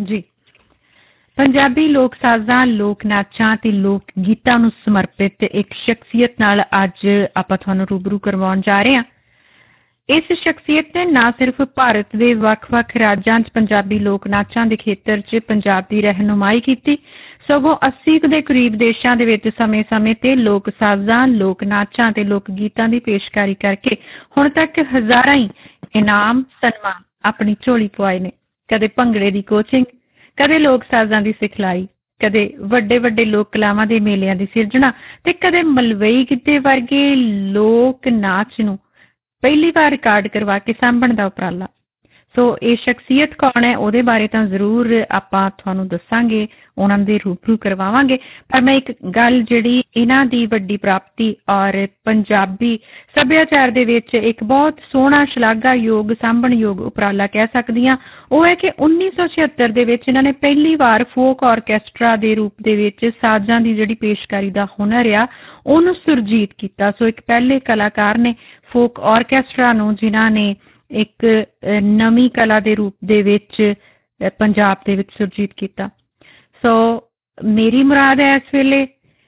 ਜੀ। ਪੰਜਾਬੀ ਲੋਕ ਸਾਜ਼ਾਂ, ਲੋਕ ਨਾਚਾਂ ਤੇ ਲੋਕ ਗੀਤਾਂ ਨੂੰ ਸਮਰਪਿਤ ਇੱਕ ਸ਼ਖਸੀਅਤ ਨਾਲ ਅੱਜ ਆਪਾਂ ਤੁਹਾਨੂੰ ਰੂਬਰੂ ਕਰਵਾਉਣ ਜਾ ਰਹੇ ਹਾਂ। ਇਸ ਸ਼ਖਸੀਅਤ ਨੇ ਨਾ ਸਿਰਫ ਭਾਰਤ ਦੇ ਵੱਖ-ਵੱਖ ਰਾਜਾਂ 'ਚ ਪੰਜਾਬੀ ਲੋਕ ਨਾਚਾਂ ਦੇ ਖੇਤਰ 'ਚ ਪੰਜਾਬ ਦੀ ਰਹਿਨੁਮਾਈ ਕੀਤੀ, ਸਗੋਂ 80 ਦੇ ਕਰੀਬ ਦੇਸ਼ਾਂ ਦੇ ਵਿੱਚ ਸਮੇਂ-ਸਮੇਂ ਤੇ ਲੋਕ ਸਾਜ਼ਾਂ, ਲੋਕ ਨਾਚਾਂ ਤੇ ਲੋਕ ਗੀਤਾਂ ਦੀ ਪੇਸ਼ਕਾਰੀ ਕਰਕੇ ਹੁਣ ਤੱਕ ਹਜ਼ਾਰਾਂ ਹੀ ਇਨਾਮ, ਸਨਮਾਨ ਆਪਣੀ ਝੋਲੀ ਪਵਾਏ ਨੇ। ਕਦੇ ਭੰਗੜੇ ਦੀ ਕੋਚਿੰਗ, ਕਦੇ ਲੋਕ ਸਾਜ਼ਾਂ ਦੀ ਸਿਖਲਾਈ, ਕਦੇ ਵੱਡੇ-ਵੱਡੇ ਲੋਕ ਕਲਾਵਾਂ ਦੇ ਮੇਲਿਆਂ ਦੀ ਸਿਰਜਣਾ ਤੇ ਕਦੇ ਮਲਵਈ ਗਿੱਧੇ ਵਰਗੇ ਲੋਕ ਨਾਚ ਨੂੰ ਪਹਿਲੀ ਵਾਰ ਰਿਕਾਰਡ ਕਰਵਾ ਕੇ ਸਾਂਭਣ ਦਾ ਉਪਰਾਲਾ। ਸੋ ਇਹ ਸ਼ਖਸੀਅਤ ਕੌਣ ਹੈ, ਉਹਦੇ ਬਾਰੇ ਤਾਂ ਜ਼ਰੂਰ ਆਪਾਂ ਤੁਹਾਨੂੰ ਦੱਸਾਂਗੇ, ਉਹਨਾਂ ਦੇ ਰੂਬਰੂ ਕਰਵਾਵਾਂਗੇ। ਪਰ ਮੈਂ ਇੱਕ ਗੱਲ ਜਿਹੜੀ ਇਹਨਾਂ ਦੀ ਵੱਡੀ ਪ੍ਰਾਪਤੀ ਔਰ ਪੰਜਾਬੀ ਸੱਭਿਆਚਾਰ ਦੇ ਵਿੱਚ ਇੱਕ ਬਹੁਤ ਸੋਹਣਾ ਸ਼ਲਾਘਾਯੋਗ, ਸਾਂਭਣਯੋਗ ਉਪਰਾਲਾ ਕਹਿ ਸਕਦੀ ਹਾਂ, ਉਹ ਹੈ ਕਿ 1976 ਦੇ ਵਿੱਚ ਇਹਨਾਂ ਨੇ ਪਹਿਲੀ ਵਾਰ ਫੋਕ ਆਰਕੈਸਟਰਾ ਦੇ ਰੂਪ ਦੇ ਵਿੱਚ ਸਾਜ਼ਾਂ ਦੀ ਜਿਹੜੀ ਪੇਸ਼ਕਾਰੀ ਦਾ ਹੁਨਰ ਆ ਉਹਨੂੰ ਸੁਰਜੀਤ ਕੀਤਾ। ਸੋ ਇੱਕ ਪਹਿਲੇ ਕਲਾਕਾਰ ਨੇ ਫੋਕ ਆਰਕੈਸਟਰਾ ਨੂੰ, ਜਿਨ੍ਹਾਂ ਨੇ ਇੱਕ ਨਵੀਂ ਕਲਾ ਦੇ ਰੂਪ ਦੇ ਵਿੱਚ ਪੰਜਾਬ ਦੇ ਵਿੱਚ ਸੁਰਜੀਤ ਕੀਤਾ। ਸੋ ਮੇਰੀ ਮੁਰਾਦ ਹੈ ਇਸ ਵੇਲੇ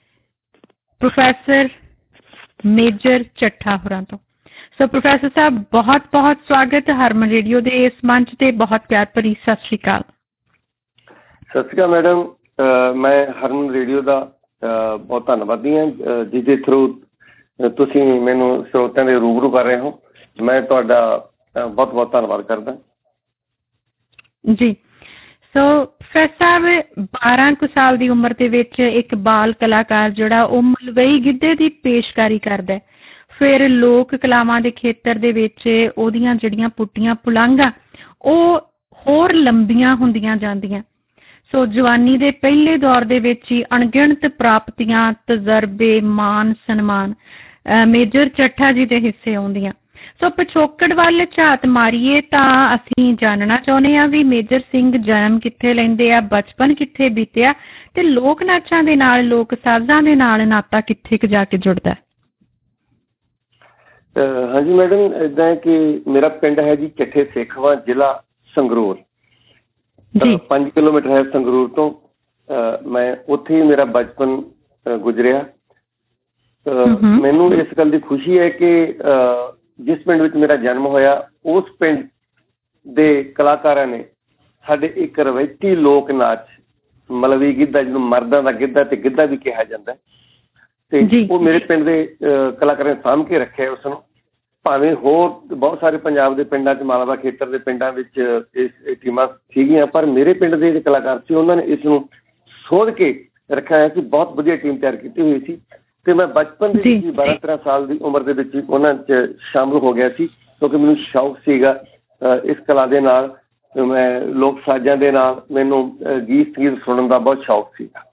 ਪ੍ਰੋਫੈਸਰ ਮੇਜਰ ਚੱਠਾ ਹੋਰਾਂ ਤੋਂ। ਸੋ ਪ੍ਰੋਫੈਸਰ ਸਾਹਿਬ, ਬਹੁਤ-ਬਹੁਤ ਸਵਾਗਤ ਹਰਮਨ ਰੇਡੀਓ ਦੇ ਇਸ ਮੰਚ ਤੇ। ਬਹੁਤ ਪਿਆਰ ਭਰੀ ਸਤਿ ਸ਼੍ਰੀ ਅਕਾਲ। ਸਤਿ ਸ਼੍ਰੀ ਅਕਾਲ ਮੈਡਮ। ਮੈਂ ਹਰਮਨ ਰੇਡੀਓ ਦਾ ਬਹੁਤ ਧੰਨਵਾਦੀ ਹਾਂ, ਜਿਹਦੇ ਥਰੂ ਤੁਸੀਂ ਮੈਨੂੰ ਸਰੋਤਿਆਂ ਦੇ ਰੂਬਰੂ ਕਰ ਰਹੇ ਹੋ। ਮੈਂ ਤੁਹਾਡਾ ਬਹੁਤ-ਬਹੁਤ ਧੰਨਵਾਦ ਕਰਦਾ ਜੀ। ਸੋ ਪ੍ਰੋਫੈਸਰ ਸਾਹਿਬ, 12 ਕੁ ਸਾਲ ਦੀ ਉਮਰ ਦੇ ਵਿੱਚ ਇੱਕ ਬਾਲ ਕਲਾਕਾਰ ਜਿਹੜਾ ਉਹ ਮਲਵਈ ਗਿੱਧੇ ਦੀ ਪੇਸ਼ਕਾਰੀ ਕਰਦਾ, ਫਿਰ ਲੋਕ ਕਲਾਵਾਂ ਦੇ ਖੇਤਰ ਦੇ ਵਿੱਚ ਉਹਦੀਆਂ ਜਿਹੜੀਆਂ ਪੁੱਟੀਆਂ ਪੁਲਾਂਘਾਂ ਉਹ ਹੋਰ ਲੰਬੀਆਂ ਹੁੰਦੀਆਂ ਜਾਂਦੀਆਂ। ਸੋ ਜਵਾਨੀ ਦੇ ਪਹਿਲੇ ਦੌਰ ਦੇ ਵਿੱਚ ਹੀ ਅਣਗਿਣਤ ਪ੍ਰਾਪਤੀਆਂ, ਤਜਰਬੇ, ਮਾਨ ਸਨਮਾਨ ਮੇਜਰ ਚੱਠਾ ਜੀ ਦੇ ਹਿੱਸੇ ਆਉਂਦੀਆਂ। ਸੋ ਪਿਛੋਕੜ ਵੱਲ ਝਾਤ ਮਾਰੀਏ ਤਾਂ ਅਸੀਂ ਜਾਣਨਾ ਚਾਹੁੰਦੇ ਹਾਂ ਵੀ ਮੇਜਰ ਸਿੰਘ ਜਨਮ ਕਿੱਥੇ ਲੈਂਦੇ ਆ, ਬਚਪਨ ਕਿੱਥੇ ਬੀਤਿਆ ਤੇ ਲੋਕ ਨਾਚਾਂ ਦੇ ਨਾਲ, ਲੋਕ ਸਾਜ਼ਾਂ ਦੇ ਨਾਲ ਨਾਤਾ ਕਿੱਥੇ ਕੁ ਜਾ ਕੇ ਜੁੜਦਾ? ਹਾਂਜੀ ਮੈਡਮ, ਇੱਦਾਂ ਹੈ ਕਿ ਮੇਰਾ ਪਿੰਡ ਹੈ ਜੀ ਚੱਠੇ ਸੇਖਵਾਂ, ਜ਼ਿਲ੍ਹਾ ਸੰਗਰੂਰ। 5 ਕਿਲੋਮੀਟਰ ਹੈ ਸੰਗਰੂਰ ਤੋਂ। ਮੈਂ ਉੱਥੇ ਹੀ ਮੇਰਾ ਬਚਪਨ ਗੁਜ਼ਰਿਆ। ਮੈਨੂੰ ਇਸ ਗੱਲ ਦੀ ਖੁਸ਼ੀ ਹੈ ਕਿ ਜਿਸ ਪਿੰਡ ਵਿੱਚ ਮੇਰਾ ਜਨਮ ਹੋਇਆ ਉਸ ਪਿੰਡ ਦੇ ਕਲਾਕਾਰਾਂ ਨੇ ਸਾਡੇ ਇੱਕ ਰਵਾਇਤੀ ਲੋਕ ਨਾਚ ਮਲਵਈ ਗਿੱਧਾ, ਜਿਹਨੂੰ ਮਰਦਾਂ ਦਾ ਗਿੱਧਾ ਤੇ ਗਿੱਧਾ ਵੀ ਕਿਹਾ ਜਾਂਦਾ, ਤੇ ਉਹ ਮੇਰੇ ਪਿੰਡ ਦੇ ਕਲਾਕਾਰਾਂ ਨੇ ਸਾਂਭ ਕੇ ਰੱਖਿਆ ਉਸ ਨੂੰ। ਭਾਵੇਂ ਹੋਰ ਬਹੁਤ ਸਾਰੇ ਪੰਜਾਬ ਦੇ ਪਿੰਡਾਂ 'ਚ, ਮਾਲਵਾ ਖੇਤਰ ਦੇ ਪਿੰਡਾਂ ਵਿੱਚ ਇਹ ਟੀਮਾਂ ਸੀਗੀਆਂ, ਪਰ ਮੇਰੇ ਪਿੰਡ ਦੇ ਜਿਹੜੇ ਕਲਾਕਾਰ ਸੀ ਉਹਨਾਂ ਨੇ ਇਸ ਨੂੰ ਸੋਧ ਕੇ ਰੱਖਿਆ ਹੈ ਕਿ ਬਹੁਤ ਵਧੀਆ ਟੀਮ ਤਿਆਰ ਕੀਤੀ ਹੋਈ ਸੀ। ਤੇ ਮੈਂ ਬਚਪਨ ਦੇ ਵਿੱਚ 12-13 ਸਾਲ ਦੀ ਉਮਰ ਦੇ ਵਿੱਚ ਉਹਨਾਂ 'ਚ ਸ਼ਾਮਲ ਹੋ ਗਿਆ ਸੀ, ਕਿਉਂਕਿ ਮੈਨੂੰ ਸ਼ੌਕ ਸੀਗਾ ਇਸ ਕਲਾ ਦੇ ਨਾਲ। ਮੈਂ ਲੋਕ ਸਾਜ਼ਾਂ ਦੇ ਨਾਲ ਮੈਨੂੰ ਗੀਤ ਸੁਣਨ ਦਾ ਬਹੁਤ ਸ਼ੌਕ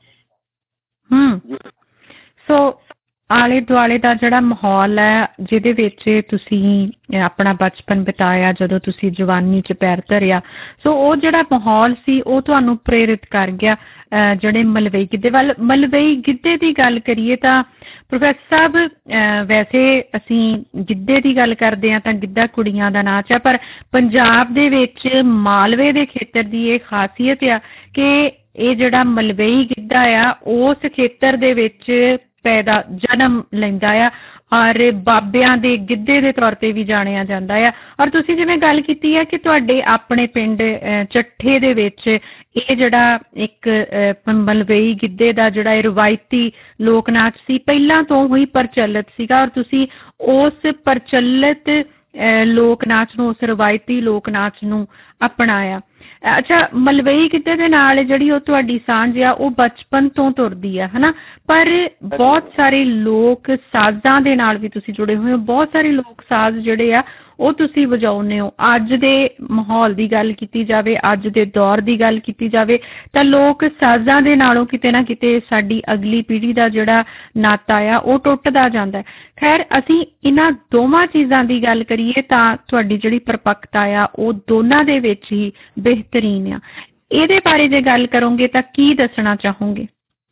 ਸੀਗਾ। ਸੋ ਆਲੇ ਦੁਆਲੇ ਦਾ ਜਿਹੜਾ ਮਾਹੌਲ ਹੈ ਜਿਹਦੇ ਵਿੱਚ ਤੁਸੀਂ ਆਪਣਾ ਬਚਪਨ ਬਿਤਾਇਆ, ਜਦੋਂ ਤੁਸੀਂ ਜਵਾਨੀ 'ਚ ਪੈਰ ਧਰਿਆ, ਸੋ ਉਹ ਜਿਹੜਾ ਮਾਹੌਲ ਸੀ ਉਹ ਤੁਹਾਨੂੰ ਪ੍ਰੇਰਿਤ ਕਰ ਗਿਆ ਜਿਹੜੇ ਮਲਵਈ ਗਿੱਧੇ ਵੱਲ। ਮਲਵਈ ਗਿੱਧੇ ਦੀ ਗੱਲ ਕਰੀਏ ਤਾਂ ਪ੍ਰੋਫੈਸਰ ਸਾਹਿਬ, ਵੈਸੇ ਅਸੀਂ ਗਿੱਧੇ ਦੀ ਗੱਲ ਕਰਦੇ ਹਾਂ ਤਾਂ ਗਿੱਧਾ ਕੁੜੀਆਂ ਦਾ ਨਾਚ ਆ, ਪਰ ਪੰਜਾਬ ਦੇ ਵਿੱਚ ਮਾਲਵੇ ਦੇ ਖੇਤਰ ਦੀ ਇਹ ਖਾਸੀਅਤ ਆ ਕਿ ਇਹ ਜਿਹੜਾ ਮਲਵਈ ਗਿੱਧਾ ਆ ਉਸ ਖੇਤਰ ਦੇ ਵਿੱਚ ਪੈਦਾ ਜਨਮ ਲੈਂਦਾ ਆ ਔਰ ਬਾਬਿਆਂ ਦੇ ਗਿੱਧੇ ਦੇ ਤੌਰ ਤੇ ਵੀ ਜਾਣਿਆ ਜਾਂਦਾ ਆ। ਔਰ ਤੁਸੀਂ ਜਿਵੇਂ ਗੱਲ ਕੀਤੀ ਹੈ ਕਿ ਤੁਹਾਡੇ ਆਪਣੇ ਪਿੰਡ ਚੱਠੇ ਦੇ ਵਿੱਚ ਇਹ ਜਿਹੜਾ ਇੱਕ ਮਲਵਈ ਗਿੱਧੇ ਦਾ ਜਿਹੜਾ ਇਹ ਰਵਾਇਤੀ ਲੋਕ ਨਾਚ ਸੀ ਪਹਿਲਾਂ ਤੋਂ ਹੀ ਪ੍ਰਚਲਿਤ ਸੀਗਾ, ਔਰ ਤੁਸੀਂ ਉਸ ਪ੍ਰਚਲਿਤ ਲੋਕ ਨਾਚ ਨੂੰ, ਉਸ ਰਵਾਇਤੀ ਲੋਕ ਨਾਚ ਨੂੰ ਅਪਣਾਇਆ। ਅੱਛਾ, ਮਲਵਈ ਗਿੱਧੇ ਦੇ ਨਾਲ ਜਿਹੜੀ ਉਹ ਤੁਹਾਡੀ ਸਾਂਝ ਆ ਉਹ ਬਚਪਨ ਤੋਂ ਤੁਰਦੀ ਆ, ਹਨਾ, ਪਰ ਬਹੁਤ ਸਾਰੇ ਲੋਕ ਸਾਜ਼ਾਂ ਦੇ ਨਾਲ ਵੀ ਤੁਸੀਂ ਜੁੜੇ ਹੋਏ ਹੋ। ਬਹੁਤ ਸਾਰੇ ਲੋਕ ਸਾਜ਼ ਜਿਹੜੇ ਆ ਉਹ ਤੁਸੀਂ ਵਜਾਉਂਦੇ ਹੋ। ਅੱਜ ਦੇ ਮਾਹੌਲ ਦੀ ਗੱਲ ਕੀਤੀ ਜਾਵੇ, ਅੱਜ ਦੇ ਦੌਰ ਦੀ ਗੱਲ ਕੀਤੀ ਜਾਵੇ ਤਾਂ ਲੋਕ ਸਾਜ਼ਾਂ ਦੇ ਨਾਲੋਂ ਕਿਤੇ ਨਾ ਕਿਤੇ ਸਾਡੀ ਅਗਲੀ ਪੀੜ੍ਹੀ ਦਾ ਜਿਹੜਾ ਨਾਤਾ ਆ ਉਹ ਟੁੱਟਦਾ ਜਾਂਦਾ। ਖੈਰ, ਅਸੀਂ ਇਹਨਾਂ ਦੋਵਾਂ ਚੀਜ਼ਾਂ ਦੀ ਗੱਲ ਕਰੀਏ ਤਾਂ ਤੁਹਾਡੀ ਜਿਹੜੀ ਪਰਪੱਕਤਾ ਆ ਉਹ ਦੋਨਾਂ ਦੇ ਵਿੱਚ ਹੀ ਬਿਹਤਰੀਨ ਆ। ਇਹਦੇ ਬਾਰੇ ਜੇ ਗੱਲ ਕਰੋਗੇ ਤਾਂ ਕੀ ਦੱਸਣਾ ਚਾਹੋਗੇ?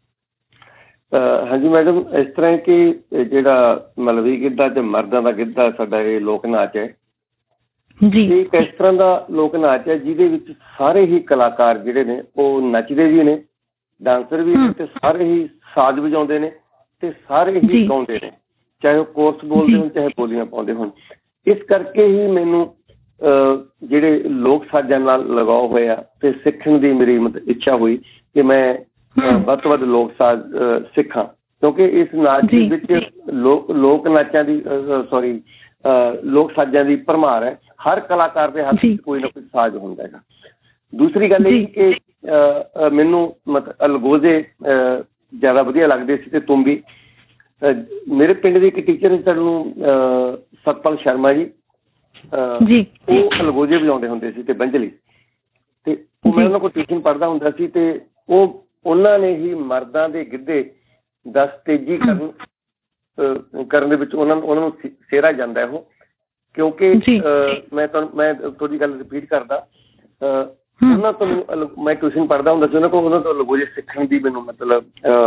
ਹਾਂਜੀ ਮੈਡਮ, ਇਸ ਤਰ੍ਹਾਂ ਕਿ ਜਿਹੜਾ ਮਲਵਈ ਗਿੱਧਾ ਤੇ ਮਰਦਾਂ ਦਾ ਗਿੱਧਾ ਸਾਡਾ ਇਹ ਲੋਕ ਨਾਚ ਹੈ, ਇੱਕ ਇਸ ਤਰ੍ਹਾਂ ਦਾ ਲੋਕ ਨਾਚ ਹੈ ਜਿਹਦੇ ਵਿੱਚ ਸਾਰੇ ਹੀ ਕਲਾਕਾਰ ਜਿਹੜੇ ਨੇ ਉਹ ਨੱਚਦੇ ਵੀ ਨੇ, ਡਾਂਸਰ ਵੀ ਨੇ, ਤੇ ਸਾਰੇ ਹੀ ਸਾਜ਼ ਵਜਾਉਂਦੇ ਨੇ ਤੇ ਸਾਰੇ ਹੀ ਗਾਉਂਦੇ ਨੇ, ਚਾਹੇ ਉਹ ਕੋਰਸ ਬੋਲਦੇ ਹੋਣ ਚਾਹੇ ਬੋਲੀਆਂ ਪਾਉਂਦੇ ਹੋਣ। ਇਸ ਕਰਕੇ ਹੀ ਮੈਨੂੰ ਜਿਹੜੇ ਲੋਕ ਸਾਜ਼ਾਂ ਨਾਲ ਲਗਾਓ ਹੋਇਆ ਤੇ ਸਿੱਖਣ ਦੀ ਮੇਰੀ ਮਤਲਬ ਇੱਛਾ ਹੋਈ ਕਿ ਮੈਂ ਵੱਧ ਤੋਂ ਵੱਧ ਲੋਕ ਸਾਜ਼ ਸਿੱਖਾਂ, ਕਿਉਂਕਿ ਇਸ ਨਾਚ ਦੇ ਵਿੱਚ ਲੋਕ ਨਾਚਾਂ ਦੀ ਲੋਕ ਸਾਜ਼ਾਂ ਦੀ ਭਰਮਾਰ ਹੈ। ਹਰ ਕਲਾਕਾਰ ਦੇ ਹੱਥ ਵਿੱਚ ਕੋਈ ਨਾ ਕੋਈ ਸਾਜ਼ ਹੁੰਦਾ ਹੈਗਾ। ਦੂਸਰੀ ਗੱਲ ਇਹ ਕਿ ਮੈਨੂੰ ਮਤਲਬ ਅਲਗੋਜ਼ੇ ਜ਼ਿਆਦਾ ਵਧੀਆ ਲੱਗਦੇ ਸੀ ਤੇ ਤੁੰਬੀ। ਮੇਰੇ ਪਿੰਡ ਦੇ ਇੱਕ ਟੀਚਰ ਸੀ ਸਾਨੂੰ ਸਤਪਾਲ ਸ਼ਰਮਾ ਜੀ, ਉਹ ਅਲਗੋਜ਼ੇ ਵਜਾਉਂਦੇ ਹੁੰਦੇ ਸੀ ਤੇ ਬੰਜਲੀ, ਤੇ ਮੈਂ ਉਹਨਾਂ ਕੋਲ ਟਿਊਸ਼ਨ ਪੜ੍ਹਦਾ ਹੁੰਦਾ ਸੀ ਤੇ ਉਹਨਾਂ ਨੇ ਹੀ ਮਰਦਾਂ ਦੇ ਗਿੱਧੇ ਦਾ ਤੇਜ਼ੀ ਕਰਨ ਦੇ ਵਿੱਚ ਉਹਨਾਂ ਨੂੰ ਸਿਹਰਾ ਜਾਂਦਾ ਉਹ, ਕਿਉਂਕਿ ਮੈਂ ਤੁਹਾਡੀ ਗੱਲ ਰਿਪੀਟ ਕਰਦਾ, ਉਹਨਾਂ ਤੋਂ ਮੈਂ ਟਿਊਸ਼ਨ ਪੜ੍ਹਦਾ ਹੁੰਦਾ ਸੀ, ਉਹਨਾਂ ਤੋਂ ਅਲਗੋਜ਼ੇ ਸਿੱਖਣ ਦੀ ਮੈਨੂੰ ਮਤਲਬ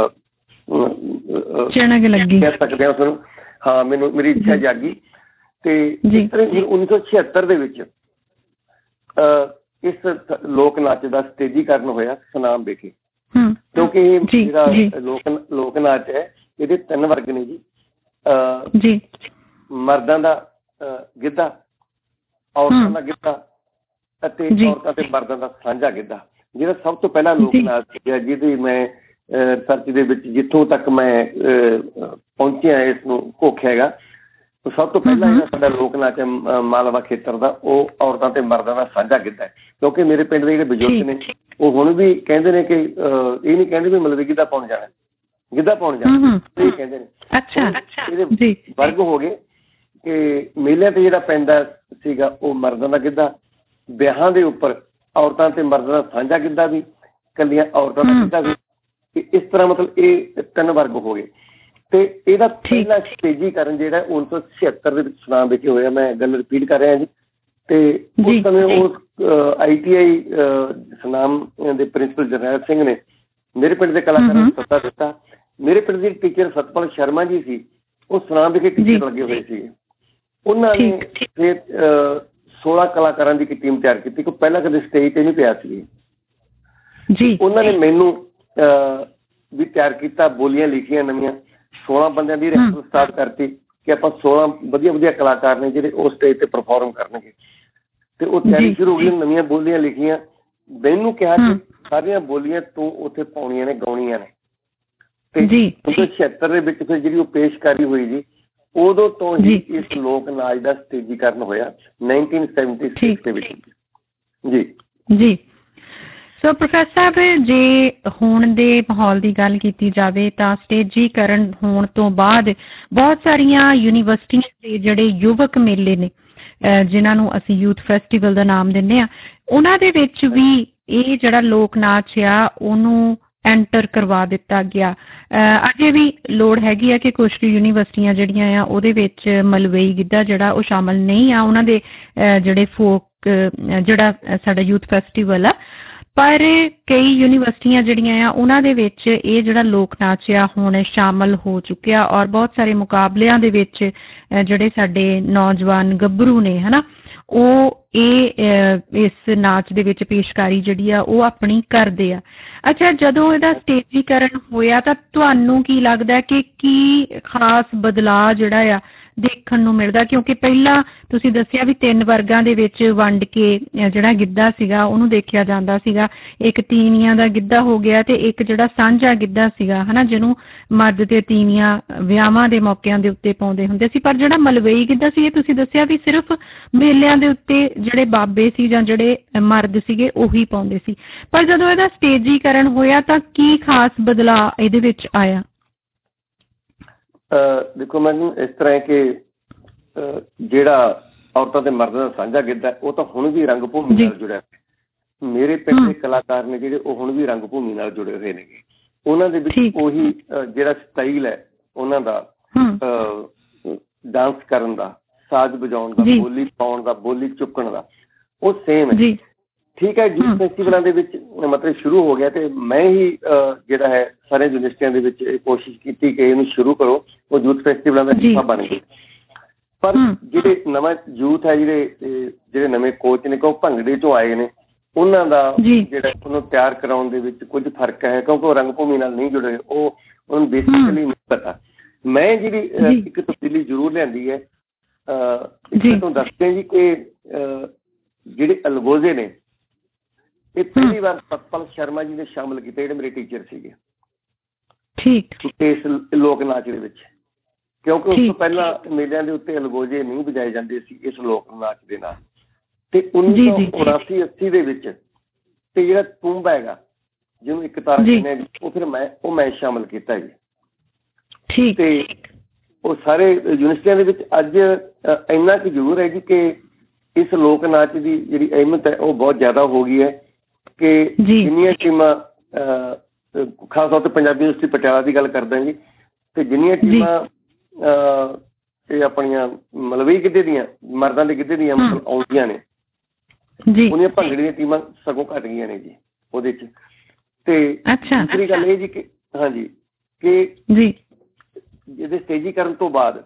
ਕਹਿ ਸਕਦੇ ਹਾਂ ਉਸਨੂੰ, ਹਾਂ ਮੈਨੂੰ ਮੇਰੀ ਇੱਛਾ ਜਾਗੀ। ਤੇ ਜਿਸ ਤਰ੍ਹਾਂ 1976 ਦੇ ਵਿੱਚ ਇਸ ਲੋਕ ਨਾਚ ਦਾ ਸਟੇਜੀਕਰਨ ਹੋਇਆ ਸੁਨਾਮ ਵਿਖੇ, ਕਿਉਂਕਿ ਇਹ ਜਿਹੜਾ ਲੋਕ ਨਾਚ ਹੈ ਇਹਦੇ 3 ਵਰਗ ਨੇ ਜੀ। ਮਰਦਾਂ ਦਾ ਗਿੱਧਾ, ਔਰਤਾਂ ਦਾ ਗਿੱਧਾ ਅਤੇ ਔਰਤਾਂ ਤੇ ਮਰਦਾਂ ਦਾ ਸਾਂਝਾ ਗਿੱਧਾ, ਜਿਹੜਾ ਸਭ ਤੋਂ ਪਹਿਲਾਂ ਲੋਕ ਨਾਚ ਸੀਗਾ ਜਿਹਦੀ ਮੈਂ ਰਿਸਰਚ ਦੇ ਵਿੱਚ ਜਿੱਥੋਂ ਤੱਕ ਮੈਂ ਪਹੁੰਚਿਆ ਇਸ ਨੂੰ ਘੋਖਿਆ ਹੈਗਾ। ਸਭ ਤੋਂ ਪਹਿਲਾਂ ਜਿਹੜਾ ਸਾਡਾ ਲੋਕ ਨਾਚ ਹੈ ਮਾਲਵਾ ਖੇਤਰ ਦਾ, ਉਹ ਔਰਤਾਂ ਤੇ ਮਰਦਾਂ ਦਾ ਸਾਂਝਾ ਗਿੱਧਾ ਹੈ। ਕਿਉਂਕਿ ਮੇਰੇ ਪਿੰਡ ਦੇ ਜਿਹੜੇ ਬਜ਼ੁਰਗ ਨੇ ਉਹ ਹੁਣ ਵੀ ਕਹਿੰਦੇ ਨੇ ਕਿ ਇਹ ਨਹੀਂ ਕਹਿੰਦੇ ਵੀ ਮਤਲਬ ਗਿੱਧਾ ਪਾਉਣ ਜਾਣਾ, ਗਿੱਧਾ ਪਾਉਣ ਜਾਣਾ, ਇਹ ਕਹਿੰਦੇ ਨੇ। ਇਹਦੇ ਵਰਗ ਹੋ ਗਏ ਕਿ ਮੇਲਿਆਂ ਤੇ ਜਿਹੜਾ ਪੈਂਦਾ ਸੀਗਾ ਉਹ ਮਰਦਾਂ ਦਾ ਗਿੱਧਾ, ਵਿਆਹਾਂ ਦੇ ਉੱਪਰ ਔਰਤਾਂ ਤੇ ਮਰਦਾਂ ਦਾ ਸਾਂਝਾ ਗਿੱਧਾ ਵੀ, ਇਕੱਲੀਆਂ ਔਰਤਾਂ ਦਾ ਗਿੱਧਾ ਵੀ, ਇਸ ਤਰ੍ਹਾਂ ਮਤਲਬ ਇਹ 3 ਵਰਗ ਹੋ ਗਏ। ਤੇ ਇਹਦਾ ਪਹਿਲਾ ਸਟੇਜੀਕਰਨ ਜਿਹੜਾ 1976 ਦੇ ਵਿੱਚ ਸੁਨਾਮ ਵਿਖੇ ਹੋਇਆ। ਮੈਂ ਗੱਲ ਰਿਪੀਟ ਕਰ ਰਿਹਾ ਜੀ। ਤੇ ਉਸ ਸਮੇਂ ਉਸ ITI ਸੁਨਾਮ ਦੇ ਪ੍ਰਿੰਸੀਪਲ ਜਰਨੈਲ ਸਿੰਘ ਨੇ ਮੇਰੇ ਪਿੰਡ ਦੇ ਕਲਾਕਾਰਾਂ ਨੂੰ ਸੱਦਾ ਦਿੱਤਾ। ਮੇਰੇ ਪਿੰਡ ਦੇ ਟੀਚਰ ਸਤਪਾਲ ਸ਼ਰਮਾ ਜੀ ਸੀ, ਉਹ ਸੁਨਾਮ ਵਿਖੇ ਟੀਚਰ ਲੱਗੇ ਹੋਏ ਸੀਗੇ। ਉਹਨਾਂ ਨੇ ਫਿਰ 16 ਕਲਾਕਾਰਾਂ ਦੀ ਇੱਕ ਟੀਮ ਤਿਆਰ ਕੀਤੀ, ਕੋਈ ਪਹਿਲਾਂ ਕਦੇ ਸਟੇਜ ਤੇ ਨਹੀਂ ਪਿਆ ਸੀ। ਉਹਨਾਂ ਨੇ ਮੈਨੂੰ ਵੀ ਤਿਆਰ ਕੀਤਾ, ਬੋਲੀਆਂ ਲਿਖੀਆਂ ਨਵੀਆਂ, 16 ਬੰਦਿਆਂ ਦੀ ਰਿਹਰਸਲ ਸਟਾਰਟ ਕਰਤੀ ਕਿ ਆਪਾਂ 16 ਵਧੀਆ ਵਧੀਆ ਕਲਾਕਾਰ ਨੇ ਜਿਹੜੇ ਉਸ ਸਟੇਜ ਤੇ ਪਰਫੋਰਮ ਕਰਨਗੇ। ਤੇ ਉਹ ਤਿਆਰੀ ਸ਼ੁਰੂ ਹੋ ਗਈ, ਨਵੀਆਂ ਬੋਲੀਆਂ ਲਿਖੀਆਂ। ਮੈਨੂੰ ਕਿਹਾ ਕਿ ਸਾਰੀਆਂ ਬੋਲੀਆਂ ਤੂੰ ਉੱਥੇ ਪਾਉਣੀਆਂ ਨੇ, ਗਾਉਣੀਆਂ ਨੇ। ਤੇ 1976 ਦੇ ਵਿੱਚ ਫਿਰ ਜਿਹੜੀ ਉਹ ਪੇਸ਼ਕਾਰੀ ਹੋਈ ਜੀ, ਉਦੋਂ ਤੋਂ ਹੀ ਇਸ ਲੋਕ ਨਾਚ ਦਾ ਸਟੇਜੀਕਰਨ ਹੋਇਆ 1976 ਦੇ ਵਿੱਚ ਜੀ। ਸੋ ਪ੍ਰੋਫੈਸਰ ਸਾਹਿਬ, ਜੇ ਹੁਣ ਦੇ ਮਾਹੌਲ ਦੀ ਗੱਲ ਕੀਤੀ ਜਾਵੇ ਤਾਂ ਸਟੇਜੀਕਰਨ ਹੋਣ ਤੋਂ ਬਾਅਦ ਬਹੁਤ ਸਾਰੀਆਂ ਯੂਨੀਵਰਸਿਟੀਆਂ ਦੇ ਜਿਹੜੇ ਯੁਵਕ ਮੇਲੇ ਨੇ, ਜਿਨ੍ਹਾਂ ਨੂੰ ਅਸੀਂ ਯੂਥ ਫੈਸਟੀਵਲ ਦਾ ਨਾਮ ਦਿੰਦੇ ਹਾਂ, ਉਹਨਾਂ ਦੇ ਵਿੱਚ ਵੀ ਇਹ ਜਿਹੜਾ ਲੋਕ ਨਾਚ ਆ ਉਹਨੂੰ ਐਂਟਰ ਕਰਵਾ ਦਿੱਤਾ ਗਿਆ। ਅਜੇ ਵੀ ਲੋੜ ਹੈਗੀ ਆ ਕਿ ਕੁਛ ਯੂਨੀਵਰਸਿਟੀਆਂ ਜਿਹੜੀਆਂ ਆ ਉਹਦੇ ਵਿੱਚ ਮਲਵਈ ਗਿੱਧਾ ਜਿਹੜਾ ਉਹ ਸ਼ਾਮਲ ਨਹੀਂ ਆ ਉਹਨਾਂ ਦੇ ਜਿਹੜੇ ਫੋਕ ਜਿਹੜਾ ਸਾਡਾ ਯੂਥ ਫੈਸਟੀਵਲ ਆ, ਪਰ ਕਈ ਯੂਨੀਵਰਸਿਟੀਆਂ ਜਿਹੜੀਆਂ ਆ ਉਹਨਾਂ ਦੇ ਵਿੱਚ ਇਹ ਜਿਹੜਾ ਲੋਕ ਨਾਚ ਆ ਹੁਣ ਸ਼ਾਮਲ ਹੋ ਚੁੱਕਿਆ। ਔਰ ਬਹੁਤ ਸਾਰੇ ਮੁਕਾਬਲਿਆਂ ਦੇ ਵਿੱਚ ਜਿਹੜੇ ਸਾਡੇ ਨੌਜਵਾਨ ਗੱਭਰੂ ਨੇ ਹਨਾ, ਉਹ ਇਸ ਨਾਚ ਦੇ ਵਿੱਚ ਪੇਸ਼ਕਾਰੀ ਜਿਹੜੀ ਆ ਉਹ ਆਪਣੀ ਕਰਦੇ ਆ। ਅੱਛਾ, ਜਦੋਂ ਇਹਦਾ ਸਟੇਜੀਕਰਨ ਹੋਇਆ ਤਾਂ ਤੁਹਾਨੂੰ ਕੀ ਲੱਗਦਾ ਕਿ ਕੀ ਖਾਸ ਬਦਲਾਅ ਜਿਹੜਾ ਆ ਦੇਖਣ ਨੂੰ ਮਿਲਦਾ? ਕਿਉਂਕਿ ਪਹਿਲਾਂ ਤੁਸੀਂ ਦੱਸਿਆ ਵੀ 3 ਵਰਗਾਂ ਦੇ ਵਿੱਚ ਵੰਡ ਕੇ ਜਿਹੜਾ ਗਿੱਧਾ ਸੀਗਾ ਉਹਨੂੰ ਦੇਖਿਆ ਜਾਂਦਾ ਸੀਗਾ। ਇੱਕ ਤੀਵੀਆਂ ਦਾ ਗਿੱਧਾ ਹੋ ਗਿਆ ਤੇ ਇੱਕ ਜਿਹੜਾ ਸਾਂਝਾ ਗਿੱਧਾ ਸੀਗਾ ਹਨਾ, ਜਿਹਨੂੰ ਮਰਦ ਤੇ ਤੀਵੀਆਂ ਵਿਆਹਾਂ ਦੇ ਮੌਕਿਆਂ ਦੇ ਉੱਤੇ ਪਾਉਂਦੇ ਹੁੰਦੇ ਸੀ। ਪਰ ਜਿਹੜਾ ਮਲਵਈ ਗਿੱਧਾ ਸੀ, ਇਹ ਤੁਸੀਂ ਦੱਸਿਆ ਵੀ ਸਿਰਫ ਮੇਲਿਆਂ ਦੇ ਉੱਤੇ ਜਿਹੜੇ ਬਾਬੇ ਸੀ ਜਾਂ ਜਿਹੜੇ ਮਰਦ ਸੀਗੇ ਉਹੀ ਪਾਉਂਦੇ ਸੀ। ਪਰ ਜਦੋਂ ਇਹਦਾ ਸਟੇਜੀਕਰਨ ਹੋਇਆ ਤਾਂ ਕੀ ਖਾਸ ਬਦਲਾਅ ਇਹਦੇ ਵਿੱਚ ਆਇਆ? ਦੇਖੋ, ਮੈਨੂੰ ਇਸ ਤਰ੍ਹਾਂ ਹੈ ਕਿ ਜਿਹੜਾ ਔਰਤਾਂ ਤੇ ਮਰਦਾਂ ਦਾ ਸਾਂਝਾ ਗਿੱਧਾ ਉਹ ਤਾਂ ਹੁਣ ਵੀ ਰੰਗ ਭੂਮੀ ਨਾਲ ਜੁੜਿਆ। ਮੇਰੇ ਪਿੰਡ ਦੇ ਕਲਾਕਾਰ ਨੇ ਜਿਹੜੇ ਉਹ ਹੁਣ ਵੀ ਰੰਗ ਭੂਮੀ ਨਾਲ ਜੁੜੇ ਹੋਏ ਨੇ। ਉਹਨਾਂ ਦੇ ਵਿੱਚ ਉਹੀ ਜਿਹੜਾ ਸਟਾਈਲ ਹੈ ਉਹਨਾਂ ਦਾ ਡਾਂਸ ਕਰਨ ਦਾ, ਸਾਜ਼ ਵਜਾਉਣ ਦਾ, ਬੋਲੀ ਪਾਉਣ ਦਾ, ਬੋਲੀ ਚੁੱਕਣ ਦਾ, ਉਹ ਸੇਮ ਹੈ। ਠੀਕ ਹੈ, ਯੂਥ ਫੈਸਟੀਵਲਾਂ ਦੇ ਵਿੱਚ ਮਤਲਬ ਸ਼ੁਰੂ ਹੋ ਗਿਆ ਤੇ ਮੈਂ ਹੀ ਜਿਹੜਾ ਹੈ ਸਾਰੇ ਯੂਨੀਵਰਸਿਟੀਆਂ ਦੇ ਵਿੱਚ ਕੋਸ਼ਿਸ਼ ਕੀਤੀ ਕਿ ਇਹਨੂੰ ਸ਼ੁਰੂ ਕਰੋ। ਉਹ ਯੂਥ ਫੈਸਟੀਵਲਾਂ ਦਾ ਹਿੱਸਾ ਬਣ ਗਏ। ਪਰ ਜਿਹੜੇ ਨਵਾਂ ਯੂਥ ਹੈ, ਜਿਹੜੇ ਨਵੇਂ ਕੋਚ ਨੇ, ਉਹ ਭੰਗੜੇ ਚੋਂ ਆਏ ਨੇ, ਉਹਨਾਂ ਦਾ ਜਿਹੜਾ ਉਹਨੂੰ ਤਿਆਰ ਕਰਾਉਣ ਦੇ ਵਿੱਚ ਕੁਝ ਫਰਕ ਹੈ, ਕਿਉਂਕਿ ਉਹ ਰੰਗ ਭੂਮੀ ਨਾਲ ਨਹੀਂ ਜੁੜੇ, ਉਹ ਉਹਨੂੰ ਬੇਸਿਕਲੀ ਨਹੀਂ ਪਤਾ। ਮੈਂ ਜਿਹੜੀ ਇੱਕ ਤਬਦੀਲੀ ਜ਼ਰੂਰ ਲਿਆਂਦੀ ਹੈ, ਤੁਹਾਨੂੰ ਦੱਸਦੇ ਜੀ ਕਿ ਜਿਹੜੇ ਅਲਗੋਜ਼ੇ ਨੇ, ਇਹ ਪਹਿਲੀ ਵਾਰ ਸਤਪਾਲ ਸ਼ਰਮਾ ਜੀ ਨੇ ਸ਼ਾਮਲ ਕੀਤੇ, ਜਿਹੜੇ ਮੇਰੇ ਟੀਚਰ ਸੀਗੇ ਇਸ ਲੋਕ ਨਾਚ ਦੇ ਵਿੱਚ, ਕਿਉਂਕਿ ਉਸ ਤੋਂ ਪਹਿਲਾਂ ਮੇਲਿਆਂ ਦੇ ਉੱਤੇ ਅਲਗੋਜ਼ੇ ਨਹੀਂ ਵਜਾਏ ਜਾਂਦੇ ਸੀ ਇਸ ਲੋਕ ਨਾਚ ਦੇ ਨਾਲ। ਤੇ 1979-80 ਦੇ ਵਿੱਚ ਤੇ ਜਿਹੜਾ ਤੂੰਬਾ ਹੈਗਾ, ਜਿਹਨੂੰ ਇੱਕ ਤਾਰਾ ਕਹਿੰਦੇ, ਉਹ ਫਿਰ ਮੈਂ ਸ਼ਾਮਲ ਕੀਤਾ ਜੀ। ਤੇ ਉਹ ਸਾਰੇ ਯੂਨੀਵਰਸਿਟੀਆਂ ਦੇ ਵਿੱਚ ਅੱਜ ਇੰਨਾ ਕੁ ਜ਼ਰੂਰ ਹੈ ਜੀ ਕਿ ਇਸ ਲੋਕ ਨਾਚ ਦੀ ਜਿਹੜੀ ਅਹਿਮੀਅਤ ਹੈ ਉਹ ਬਹੁਤ ਜ਼ਿਆਦਾ ਹੋ ਗਈ ਹੈ ਕਿ ਜਿੰਨੀਆਂ ਟੀਮਾਂ, ਖਾਸ ਤੌਰ 'ਤੇ ਪੰਜਾਬੀ ਯੂਨੀਵਰਸਿਟੀ ਪਟਿਆਲਾ ਦੀ ਗੱਲ ਕਰਦਾ ਜੀ, ਤੇ ਜਿੰਨੀਆਂ ਟੀਮਾਂ ਇਹ ਆਪਣੀਆਂ ਮਲਵਈ ਗਿੱਧੇ ਦੀਆਂ, ਮਰਦਾਂ ਦੇ ਗਿੱਧੇ ਦੀਆਂ ਮਤਲਬ ਆਉਂਦੀਆਂ ਨੇ, ਉਹਦੀਆਂ ਭੰਗੜੇ ਦੀਆਂ ਟੀਮਾਂ ਸਗੋਂ ਘੱਟ ਗਈਆਂ ਨੇ ਜੀ ਉਹਦੇ 'ਚ। ਤੇ ਦੂਸਰੀ ਗੱਲ ਇਹ ਜੀ ਕਿ ਹਾਂਜੀ, ਕਿ ਇਹਦੇ ਸਟੇਜੀਕਰਨ ਤੋਂ ਬਾਅਦ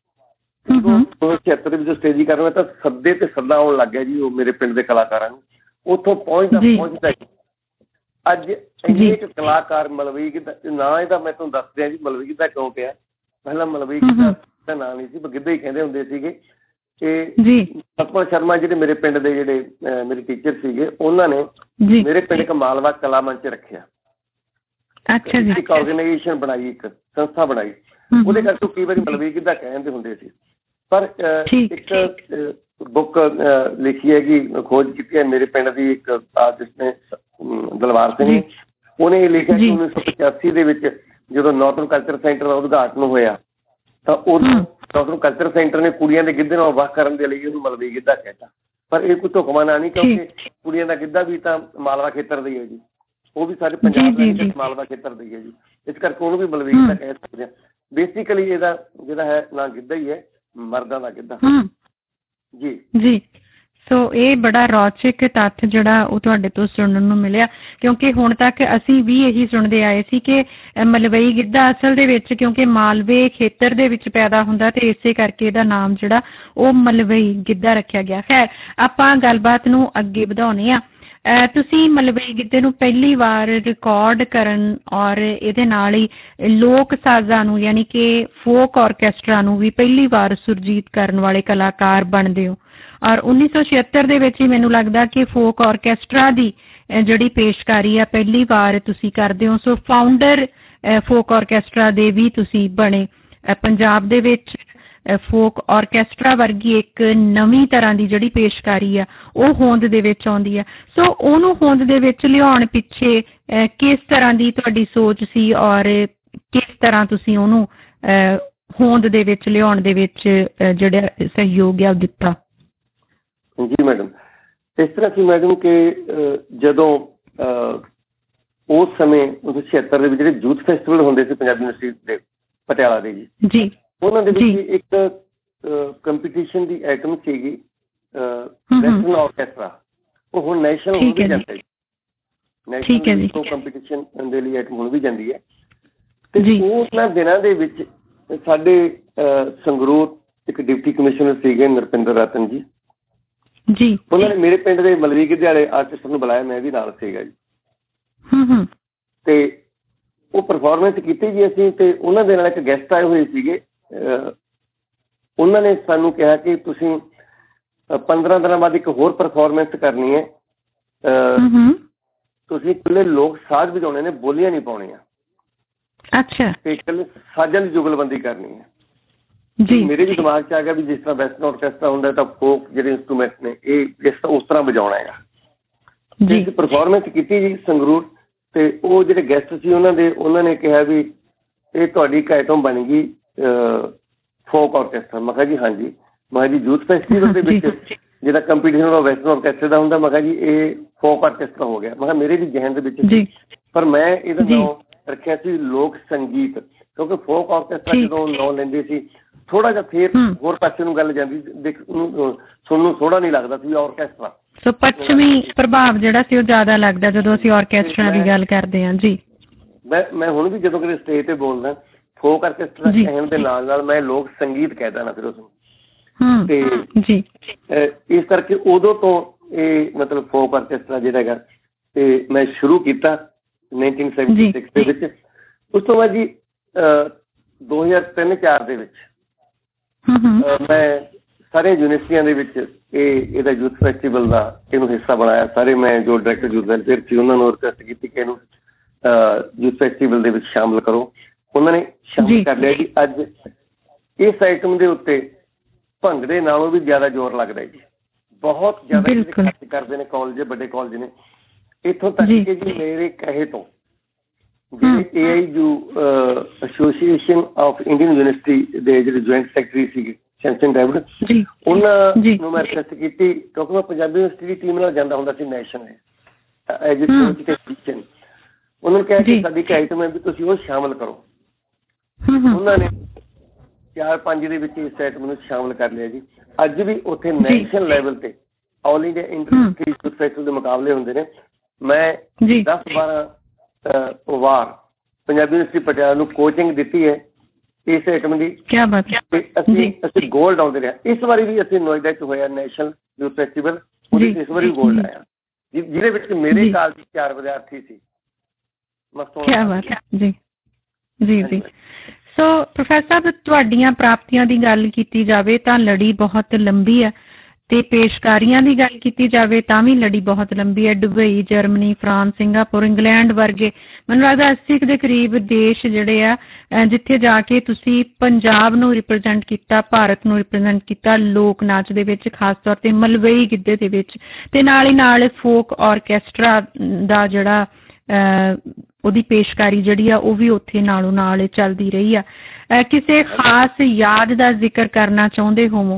1976 ਦੇ ਵਿੱਚ ਸਟੇਜੀਕਰਨ ਹੋਇਆ ਤਾਂ ਸੱਦੇ ਤੇ ਸੱਦਾ ਆਉਣ ਲੱਗ ਗਿਆ ਜੀ ਉਹ ਮੇਰੇ ਪਿੰਡ ਦੇ ਕਲਾਕਾਰਾਂ ਨੂੰ। ਉੱਥੋਂ ਪਹੁੰਚਦਾ ਅੱਜ ਇੰਨੇ ਕੁ ਕਲਾਕਾਰ ਮਲਵਈ ਗਿੱਧਾ, ਨਾਂ ਇਹਦਾ ਮੈਂ ਤੁਹਾਨੂੰ ਦੱਸ ਦਿਆਂ ਜੀ ਮਲਵਈ ਗਿੱਧਾ ਕਿਉਂ ਪਿਆ। ਪਹਿਲਾਂ ਮਲਵਈ ਗਿੱਧਾ ਦਾ ਨਾਂ ਨਹੀਂ ਸੀ, ਗਿੱਧਾ ਹੀ ਕਹਿੰਦੇ ਹੁੰਦੇ ਸੀਗੇ। ਤੇ ਸਤਪਾਲ ਸ਼ਰਮਾ ਜਿਹੜੇ ਮੇਰੇ ਪਿੰਡ ਦੇ ਜਿਹੜੇ ਮੇਰੇ ਟੀਚਰ ਸੀਗੇ, ਉਹਨਾਂ ਨੇ ਮੇਰੇ ਪਿੰਡ ਇੱਕ ਮਾਲਵਾ ਕਲਾ ਮੰਚ ਰੱਖਿਆ, ਇੱਕ ਆਰਗੇਨਾਈਜੇਸ਼ਨ ਬਣਾਈ, ਇੱਕ ਸੰਸਥਾ ਬਣਾਈ। ਉਹਦੇ ਕਰਕੇ ਕਈ ਵਾਰੀ ਮਲਵਈ ਗਿੱਧਾ ਕਹਿੰਦੇ ਹੁੰਦੇ ਸੀ। ਪਰ ਇੱਕ ਬੁੱਕ ਲਿਖੀ ਹੈਗੀ, ਖੋਜ ਕੀਤੀ ਹੈ ਮੇਰੇ ਪਿੰਡ ਦੀ ਇੱਕ ਆਰਟਿਸਟ ਨੇ, ਦਲਵਾਰ ਸਿੰਘ, ਉਹਨੇ ਇਹ ਲਿਖਿਆ ਕਿ 1985 ਦੇ ਵਿੱਚ ਜਦੋਂ ਨੌਰਥਰਨ ਕਲਚਰ ਸੈਂਟਰ ਦਾ ਉਦਘਾਟਨ ਹੋਇਆ ਤਾਂ ਉਦੋਂ ਨੌਰਥਰਨ ਕਲਚਰ ਸੈਂਟਰ ਨੇ ਕੁੜੀਆਂ ਦੇ ਗਿੱਧੇ ਨਾਲ ਵੱਖ ਕਰਨ ਦੇ ਲਈ ਉਹਨੂੰ ਮਲਵਈ ਗਿੱਧਾ ਕਹਿਤਾ। ਪਰ ਇਹ ਕੋਈ ਢੁਕਵਾਂ ਨਾ ਨਹੀਂ, ਕਿਉਂਕਿ ਕੁੜੀਆਂ ਦਾ ਗਿੱਧਾ ਵੀ ਤਾਂ ਮਾਲਵਾ ਖੇਤਰ ਦਾ ਹੀ ਹੈ ਜੀ, ਉਹ ਵੀ ਸਾਰੇ ਪੰਜਾਬ ਦਾ ਮਾਲਵਾ ਖੇਤਰ ਦਾ ਹੀ ਹੈ ਜੀ, ਇਸ ਕਰਕੇ ਉਹਨੂੰ ਵੀ ਮਲਵਈ ਗਿੱਧਾ ਕਹਿ ਸਕਦੇ ਹਾਂ। ਬੇਸਿਕਲੀ ਇਹਦਾ ਜਿਹੜਾ ਹੈ ਨਾ ਗਿੱਧਾ ਹੀ ਹੈ, ਮਰਦਾਂ ਦਾ ਗਿੱਧਾ ਜੀ। ਸੋ ਇਹ ਬੜਾ ਰੌਚਕ ਤੱਥ ਜਿਹੜਾ ਉਹ ਤੁਹਾਡੇ ਤੋਂ ਸੁਣਨ ਨੂੰ ਮਿਲਿਆ, ਕਿਉਂਕਿ ਹੁਣ ਤੱਕ ਅਸੀਂ ਵੀ ਇਹੀ ਸੁਣਦੇ ਆਏ ਸੀ ਕਿ ਮਲਵਈ ਗਿੱਧਾ ਅਸਲ ਦੇ ਵਿੱਚ ਕਿਉਂਕਿ ਮਾਲਵੇ ਖੇਤਰ ਦੇ ਵਿੱਚ ਪੈਦਾ ਹੁੰਦਾ ਤੇ ਇਸੇ ਕਰਕੇ ਇਹਦਾ ਨਾਮ ਜਿਹੜਾ ਉਹ ਮਲਵਈ ਗਿੱਧਾ ਰੱਖਿਆ ਗਿਆ। ਖੈਰ, ਆਪਾਂ ਗੱਲਬਾਤ ਨੂੰ ਅੱਗੇ ਵਧਾਉਂਦੇ ਹਾਂ। ਤੁਸੀਂ ਮਲਵਈ ਗਿੱਧੇ ਨੂੰ ਪਹਿਲੀ ਵਾਰ ਰਿਕਾਰਡ ਕਰਨ ਔਰ ਇਹਦੇ ਨਾਲ ਹੀ ਲੋਕ ਸਾਜ਼ਾਂ ਨੂੰ ਯਾਨੀ ਕਿ ਫੋਕ ਆਰਕੈਸਟਰਾ ਨੂੰ ਵੀ ਪਹਿਲੀ ਵਾਰ ਸੁਰਜੀਤ ਕਰਨ ਵਾਲੇ ਕਲਾਕਾਰ ਬਣਦੇ ਹੋ। ਔਰ 1976 ਦੇ ਵਿੱਚ ਹੀ ਮੈਨੂੰ ਲੱਗਦਾ ਕਿ ਫੋਕ ਆਰਕੈਸਟਰਾ ਦੀ ਜਿਹੜੀ ਪੇਸ਼ਕਾਰੀ ਆ ਪਹਿਲੀ ਵਾਰ ਤੁਸੀਂ ਕਰਦੇ ਹੋ। ਸੋ ਫਾਊਂਡਰ ਫੋਕ ਆਰਕੈਸਟਰਾ ਦੇ ਵੀ ਤੁਸੀਂ ਬਣੇ। ਪੰਜਾਬ ਦੇ ਵਿੱਚ ਫੋਕ ਆਰਕੈਸਟਰਾ ਵਰਗੀ ਇੱਕ ਨਵੀਂ ਤਰ੍ਹਾਂ ਦੀ ਜਿਹੜੀ ਪੇਸ਼ਕਾਰੀ ਆ ਉਹ ਹੋਂਦ ਦੇ ਵਿੱਚ ਆਉਂਦੀ ਆ। ਸੋ ਉਹਨੂੰ ਹੋਂਦ ਦੇ ਵਿੱਚ ਲਿਆਉਣ ਪਿੱਛੇ ਕਿਸ ਤਰ੍ਹਾਂ ਦੀ ਤੁਹਾਡੀ ਸੋਚ ਸੀ ਔਰ ਕਿਸ ਤਰ੍ਹਾਂ ਤੁਸੀਂ ਉਹਨੂੰ ਹੋਂਦ ਦੇ ਵਿੱਚ ਲਿਆਉਣ ਦੇ ਵਿੱਚ ਜਿਹੜਾ ਸਹਿਯੋਗ ਆ ਉਹ ਦਿੱਤਾ? ਜੀ ਮੈਡਮ, ਇਸ ਤਰ੍ਹਾਂ ਸੀ ਮੈਡਮ ਕਿ ਜਦੋਂ ਉਸ ਸਮੇਂ 1976 ਦੇ ਵਿੱਚ ਜਿਹੜੇ ਯੂਥ ਫੈਸਟੀਵਲ ਹੁੰਦੇ ਸੀ ਪੰਜਾਬੀ ਯੂਨੀਵਰਸਿਟੀ ਦੇ ਪਟਿਆਲਾ ਦੇ ਜੀ, ਉਹਨਾਂ ਦੇ ਵਿੱਚ ਇੱਕ ਕੰਪੀਟੀਸ਼ਨ ਦੀ ਆਈਟਮ ਸੀਗੀ ਵੈਸਟਰਨ ਆਰਕੈਸਟਰਾ। ਉਹ ਹੁਣ ਨੈਸ਼ਨਲ ਹੋ ਵੀ ਜਾਂਦਾ ਜੀ, ਨੈਸ਼ਨਲ ਕੰਪੀਟੀਸ਼ਨ ਦੇ ਲਈ ਆਈਟਮ ਹੁਣ ਵੀ ਜਾਂਦੀ ਹੈ। ਤੇ ਉਹਨਾਂ ਦਿਨਾਂ ਦੇ ਵਿੱਚ ਸਾਡੇ ਸੰਗਰੂਰ ਇੱਕ ਡਿਪਟੀ ਕਮਿਸ਼ਨਰ ਸੀਗੇ ਨਰਪਿੰਦਰ ਰਤਨ ਜੀ, ਉਹਨਾਂ ਨੇ ਮੇਰੇ ਪਿੰਡ ਦੇ ਮਲਵਈ ਗਿੱਧੇ ਵਾਲੇ ਆਰਟਿਸਟ ਨੂੰ ਬੁਲਾਇਆ, ਮੈਂ ਵੀ ਨਾਲ ਸੀਗਾ ਜੀ। ਤੇ ਉਹ ਪਰਫੋਰਮੈਂਸ ਕੀਤੀ ਜੀ ਅਸੀਂ, ਤੇ ਉਹਨਾਂ ਦੇ ਨਾਲ ਇੱਕ ਗੈਸਟ ਆਏ ਹੋਏ ਸੀਗੇ। ਉਹਨਾਂ ਨੇ ਸਾਨੂੰ ਕਿਹਾ ਕਿ ਤੁਸੀਂ 15 ਦਿਨਾਂ ਬਾਅਦ ਇੱਕ ਹੋਰ ਪਰਫੋਰਮੈਂਸ ਕਰਨੀ ਹੈ, ਤੁਸੀਂ ਇਕੱਲੇ ਲੋਕ ਸਾਜ਼ ਵਜਾਉਣੇ ਨੇ, ਬੋਲੀਆਂ ਨਹੀਂ ਪਾਉਣੀਆਂ। ਅੱਛਾ। ਤੇ ਇਕੱਲੇ ਸਾਜ਼ਾਂ ਦੀ ਜੁਗਲਬੰਦੀ ਕਰਨੀ ਹੈ ਜੀ। ਮੇਰੇ ਵੀ ਦਿਮਾਗ 'ਚ ਆ ਗਿਆ ਵੀ ਜਿਸ ਤਰ੍ਹਾਂ ਵੈਸਟਰਨ ਆਰਕੈਸਟਰਾ ਹੁੰਦਾ ਤਾਂ ਫੋਕ ਜਿਹੜੇ ਇੰਸਟਰੂਮੈਂਟ ਨੇ ਇਹ ਉਸ ਤਰ੍ਹਾਂ ਵਜਾਉਣਾ ਹੈਗਾ ਜੀ। ਪਰਫੋਰਮੈਂਸ ਕੀਤੀ ਜੀ ਸੰਗਰੂਰ, ਤੇ ਉਹ ਜਿਹੜੇ ਗੈਸਟ ਸੀ ਉਹਨਾਂ ਨੇ ਕਿਹਾ ਵੀ ਇਹ ਤੁਹਾਡੀ ਇੱਕ ਆਈਟਮ ਬਣ ਗਈ ਫੋਕ ਆਰਕੈਸਟਰਾ। ਮੈਂ ਕਿਹਾ ਜੀ ਹਾਂਜੀ। ਮੈਂ ਕਿਹਾ ਜੀ ਯੂਥ ਫੈਸਟੀਵਲ ਦੇ ਵਿੱਚ ਜਿਹੜਾ ਕੰਪੀਟੀਸ਼ਨ ਉਹ ਵੈਸਟਰਨ ਆਰਕੈਸਟਰਾ ਦਾ ਹੁੰਦਾ, ਮੈਂ ਕਿਹਾ ਜੀ ਇਹ ਫੋਕ ਆਰਕੈਸਟਰਾ ਹੋ ਗਿਆ। ਮੈਂ ਕਿਹਾ ਮੇਰੇ ਵੀ ਜ਼ਹਿਨ ਦੇ ਵਿੱਚ ਸੀ, ਪਰ ਮੈਂ ਇਹਦਾ ਨਾਮ ਰੱਖਿਆ ਸੀ ਲੋਕ ਸੰਗੀਤ, ਕਿਉਂਕਿ ਫੋਕ ਆਰਕੈਸਟਰਾ ਜਦੋਂ ਨਾਂ ਲੈਂਦੇ ਸੀ ਥੋੜਾ ਜਿਹਾ ਫੇਰ ਹੋਰ ਪਾਸੇ ਨੂੰ ਗੱਲ ਜਾਂਦੀ, ਸੁਣਨ ਨੂੰ ਥੋੜਾ ਨਹੀਂ ਲੱਗਦਾ ਸੀ ਆਰਕੈਸਟਰਾ। ਸੋ ਪੱਛਮੀ ਪ੍ਰਭਾਵ ਜਿਹੜਾ ਸੀ ਉਹ ਜ਼ਿਆਦਾ ਲੱਗਦਾ ਜਦੋਂ ਅਸੀਂ ਆਰਕੈਸਟਰਾ ਦੀ ਗੱਲ ਕਰਦੇ ਹਾਂ ਜੀ। ਮੈਂ ਹੁਣ ਵੀ ਜਦੋਂ ਕਦੇ ਸਟੇਜ ਤੇ ਬੋਲਦਾ ਫੋਕ ਆਰਕੈਸਟਰਾ ਕਹਿਣ ਦੇ ਨਾਲ ਨਾਲ ਮੈਂ ਲੋਕ ਸੰਗੀਤ ਕਹਿ ਦੇਣਾ ਫਿਰ ਉਸਨੂੰ, ਤੇ ਇਸ ਕਰਕੇ ਉਦੋਂ ਤੋਂ ਇਹ ਮਤਲਬ ਫੋਕ ਆਰਕੈਸਟਰਾ ਜਿਹੜਾ ਹੈਗਾ ਤੇ ਮੈਂ ਸ਼ੁਰੂ ਕੀਤਾ 1976 ਦੇ ਵਿੱਚ। ਉਸ ਤੋਂ ਬਾਅਦ ਜੀ 2003-04 ਦੇ ਵਿੱਚ ਮੈਂ ਸਾਰੀਆਂ ਯੂਨੀਵਰਸਿਟੀਆਂ ਦੇ ਵਿੱਚ ਇਹਦਾ ਯੂਥ ਫੈਸਟੀਵਲ ਦਾ ਇਹਨੂੰ ਹਿੱਸਾ ਬਣਾਇਆ। ਸਾਰੇ ਮੈਂ ਜੋ ਡਾਇਰੈਕਟਰ ਯੂਥ ਵੈਲਫੇਅਰ ਸੀ ਉਹਨਾਂ ਨੂੰ ਰਿਕੁਐਸਟ ਕੀਤੀ ਕਿ ਇਹਨੂੰ ਯੂਥ ਫੈਸਟੀਵਲ ਦੇ ਵਿੱਚ ਸ਼ਾਮਲ ਕਰੋ। ਉਹਨਾਂ ਨੇ ਸ਼ਾਮਲ ਕਰ ਲਿਆ ਜੀ। ਅੱਜ ਇਸ ਆਈਟਮ ਦੇ ਉੱਤੇ ਭੰਗੜੇ ਨਾਲੋਂ ਵੀ ਜ਼ਿਆਦਾ ਜ਼ੋਰ ਲੱਗਦਾ ਜੀ। ਬਹੁਤ ਜ਼ਿਆਦਾ ਖਰਚ ਕਰਦੇ ਨੇ ਕਾਲਜ, ਵੱਡੇ ਕਾਲਜ ਨੇ। ਇੱਥੋਂ ਤੱਕ ਕਿ ਜੀ ਮੇਰੇ ਕਹੇ ਤੋਂ ਜਿਹੜੇ AIU Association of Indian University ਦੇ ਜਿਹੜੇ ਜੁਆਇੰਟ ਸੈਕਟਰੀ ਸੀਗੇ ਸੈਮਸਨ ਡੇਵਿਡ, ਉਹਨਾਂ ਨੂੰ ਮੈਂ ਰਿਕੁਐਸਟ ਕੀਤੀ ਕਿਉਂਕਿ ਮੈਂ ਪੰਜਾਬੀ ਯੂਨੀਵਰਸਿਟੀ ਦੀ ਟੀਮ ਨਾਲ ਜਾਂਦਾ ਹੁੰਦਾ ਸੀ ਨੈਸ਼ਨਲ ਐਜ ਏ ਕੋਚ ਤੇ ਟੀਚਰ। ਉਹਨਾਂ ਨੂੰ ਕਿਹਾ ਕਿ ਸਾਡੀ ਇੱਕ ਆਈਟਮ ਹੈ ਵੀ ਤੁਸੀਂ ਉਹ ਸ਼ਾਮਲ ਕਰੋ। ਉਹਨਾਂ ਨੇ 4-5 ਦੇ ਵਿੱਚ ਇਸ ਆਈਟਮ ਨੂੰ ਸ਼ਾਮਲ ਕਰ ਲਿਆ ਜੀ। ਅੱਜ ਵੀ ਉੱਥੇ ਨੈਸ਼ਨਲ ਲੈਵਲ ਤੇ ਆਲ ਇੰਡੀਆ ਇੰਟਰ ਫੈਸਟੀਵਲ ਦੇ ਮੁਕਾਬਲੇ ਹੁੰਦੇ ਨੇ। ਮੈਂ 10-12 ਵਾਰ ਪੰਜਾਬੀ ਯੂਨੀਵਰਸਿਟੀ ਪਟਿਆਲਾ ਨੂੰ ਕੋਚਿੰਗ ਦਿੱਤੀ ਹੈ ਇਸ ਆਈਟਮ ਦੀ। ਅਸੀਂ ਗੋਲਡ ਆਉਂਦੇ ਰਹੇ। ਇਸ ਵਾਰੀ ਵੀ ਅਸੀਂ ਨੋਇਡਾ 'ਚ ਹੋਇਆ ਨੈਸ਼ਨਲ ਯੂਥ ਫੈਸਟੀਵਲ, ਉਹਦੇ 'ਚ ਇਸ ਵਾਰੀ ਗੋਲਡ ਆਇਆ ਜਿਹਦੇ ਵਿੱਚ ਮੇਰੇ ਕਾਲਜ ਦੇ 4 ਵਿਦਿਆਰਥੀ ਸੀ। ਜੀ ਸੋ ਪ੍ਰੋਫੈਸਰ ਸਾਹਿਬ, ਤੁਹਾਡੀਆਂ ਪ੍ਰਾਪਤੀਆਂ ਦੀ ਗੱਲ ਕੀਤੀ ਜਾਵੇ ਤਾਂ ਲੜੀ ਬਹੁਤ ਲੰਬੀ ਹੈ ਤੇ ਪੇਸ਼ਕਾਰੀਆਂ ਦੀ ਗੱਲ ਕੀਤੀ ਜਾਵੇ ਤਾਂ ਵੀ ਲੜੀ ਬਹੁਤ ਲੰਬੀ ਹੈ। Dubai, Germany, France, Singapore, England ਵਰਗੇ ਮੈਨੂੰ ਲੱਗਦਾ 80 ਦੇ ਕਰੀਬ ਦੇਸ਼ ਜਿਹੜੇ ਆ ਜਿੱਥੇ ਜਾ ਕੇ ਤੁਸੀਂ ਪੰਜਾਬ ਨੂੰ ਰਿਪਰੈਜ਼ੈਂਟ ਕੀਤਾ, ਭਾਰਤ ਨੂੰ ਰਿਪਰੈਜ਼ੈਂਟ ਕੀਤਾ ਲੋਕ ਨਾਚ ਦੇ ਵਿੱਚ, ਖਾਸ ਤੌਰ ਤੇ ਮਲਵਈ ਗਿੱਧੇ ਦੇ ਵਿੱਚ, ਤੇ ਨਾਲ ਹੀ ਨਾਲ ਫੋਕ ਆਰਕੈਸਟਰਾ ਦਾ ਜਿਹੜਾ ਉਹਦੀ ਪੇਸ਼ਕਾਰੀ ਜਿਹੜੀ ਆ ਉਹ ਵੀ ਉੱਥੇ ਨਾਲੋਂ ਨਾਲ ਚੱਲਦੀ ਰਹੀ ਆ। ਕਿਸੇ ਖਾਸ ਯਾਦ ਦਾ ਜ਼ਿਕਰ ਕਰਨਾ ਚਾਹੁੰਦੇ ਹੋਵੋ?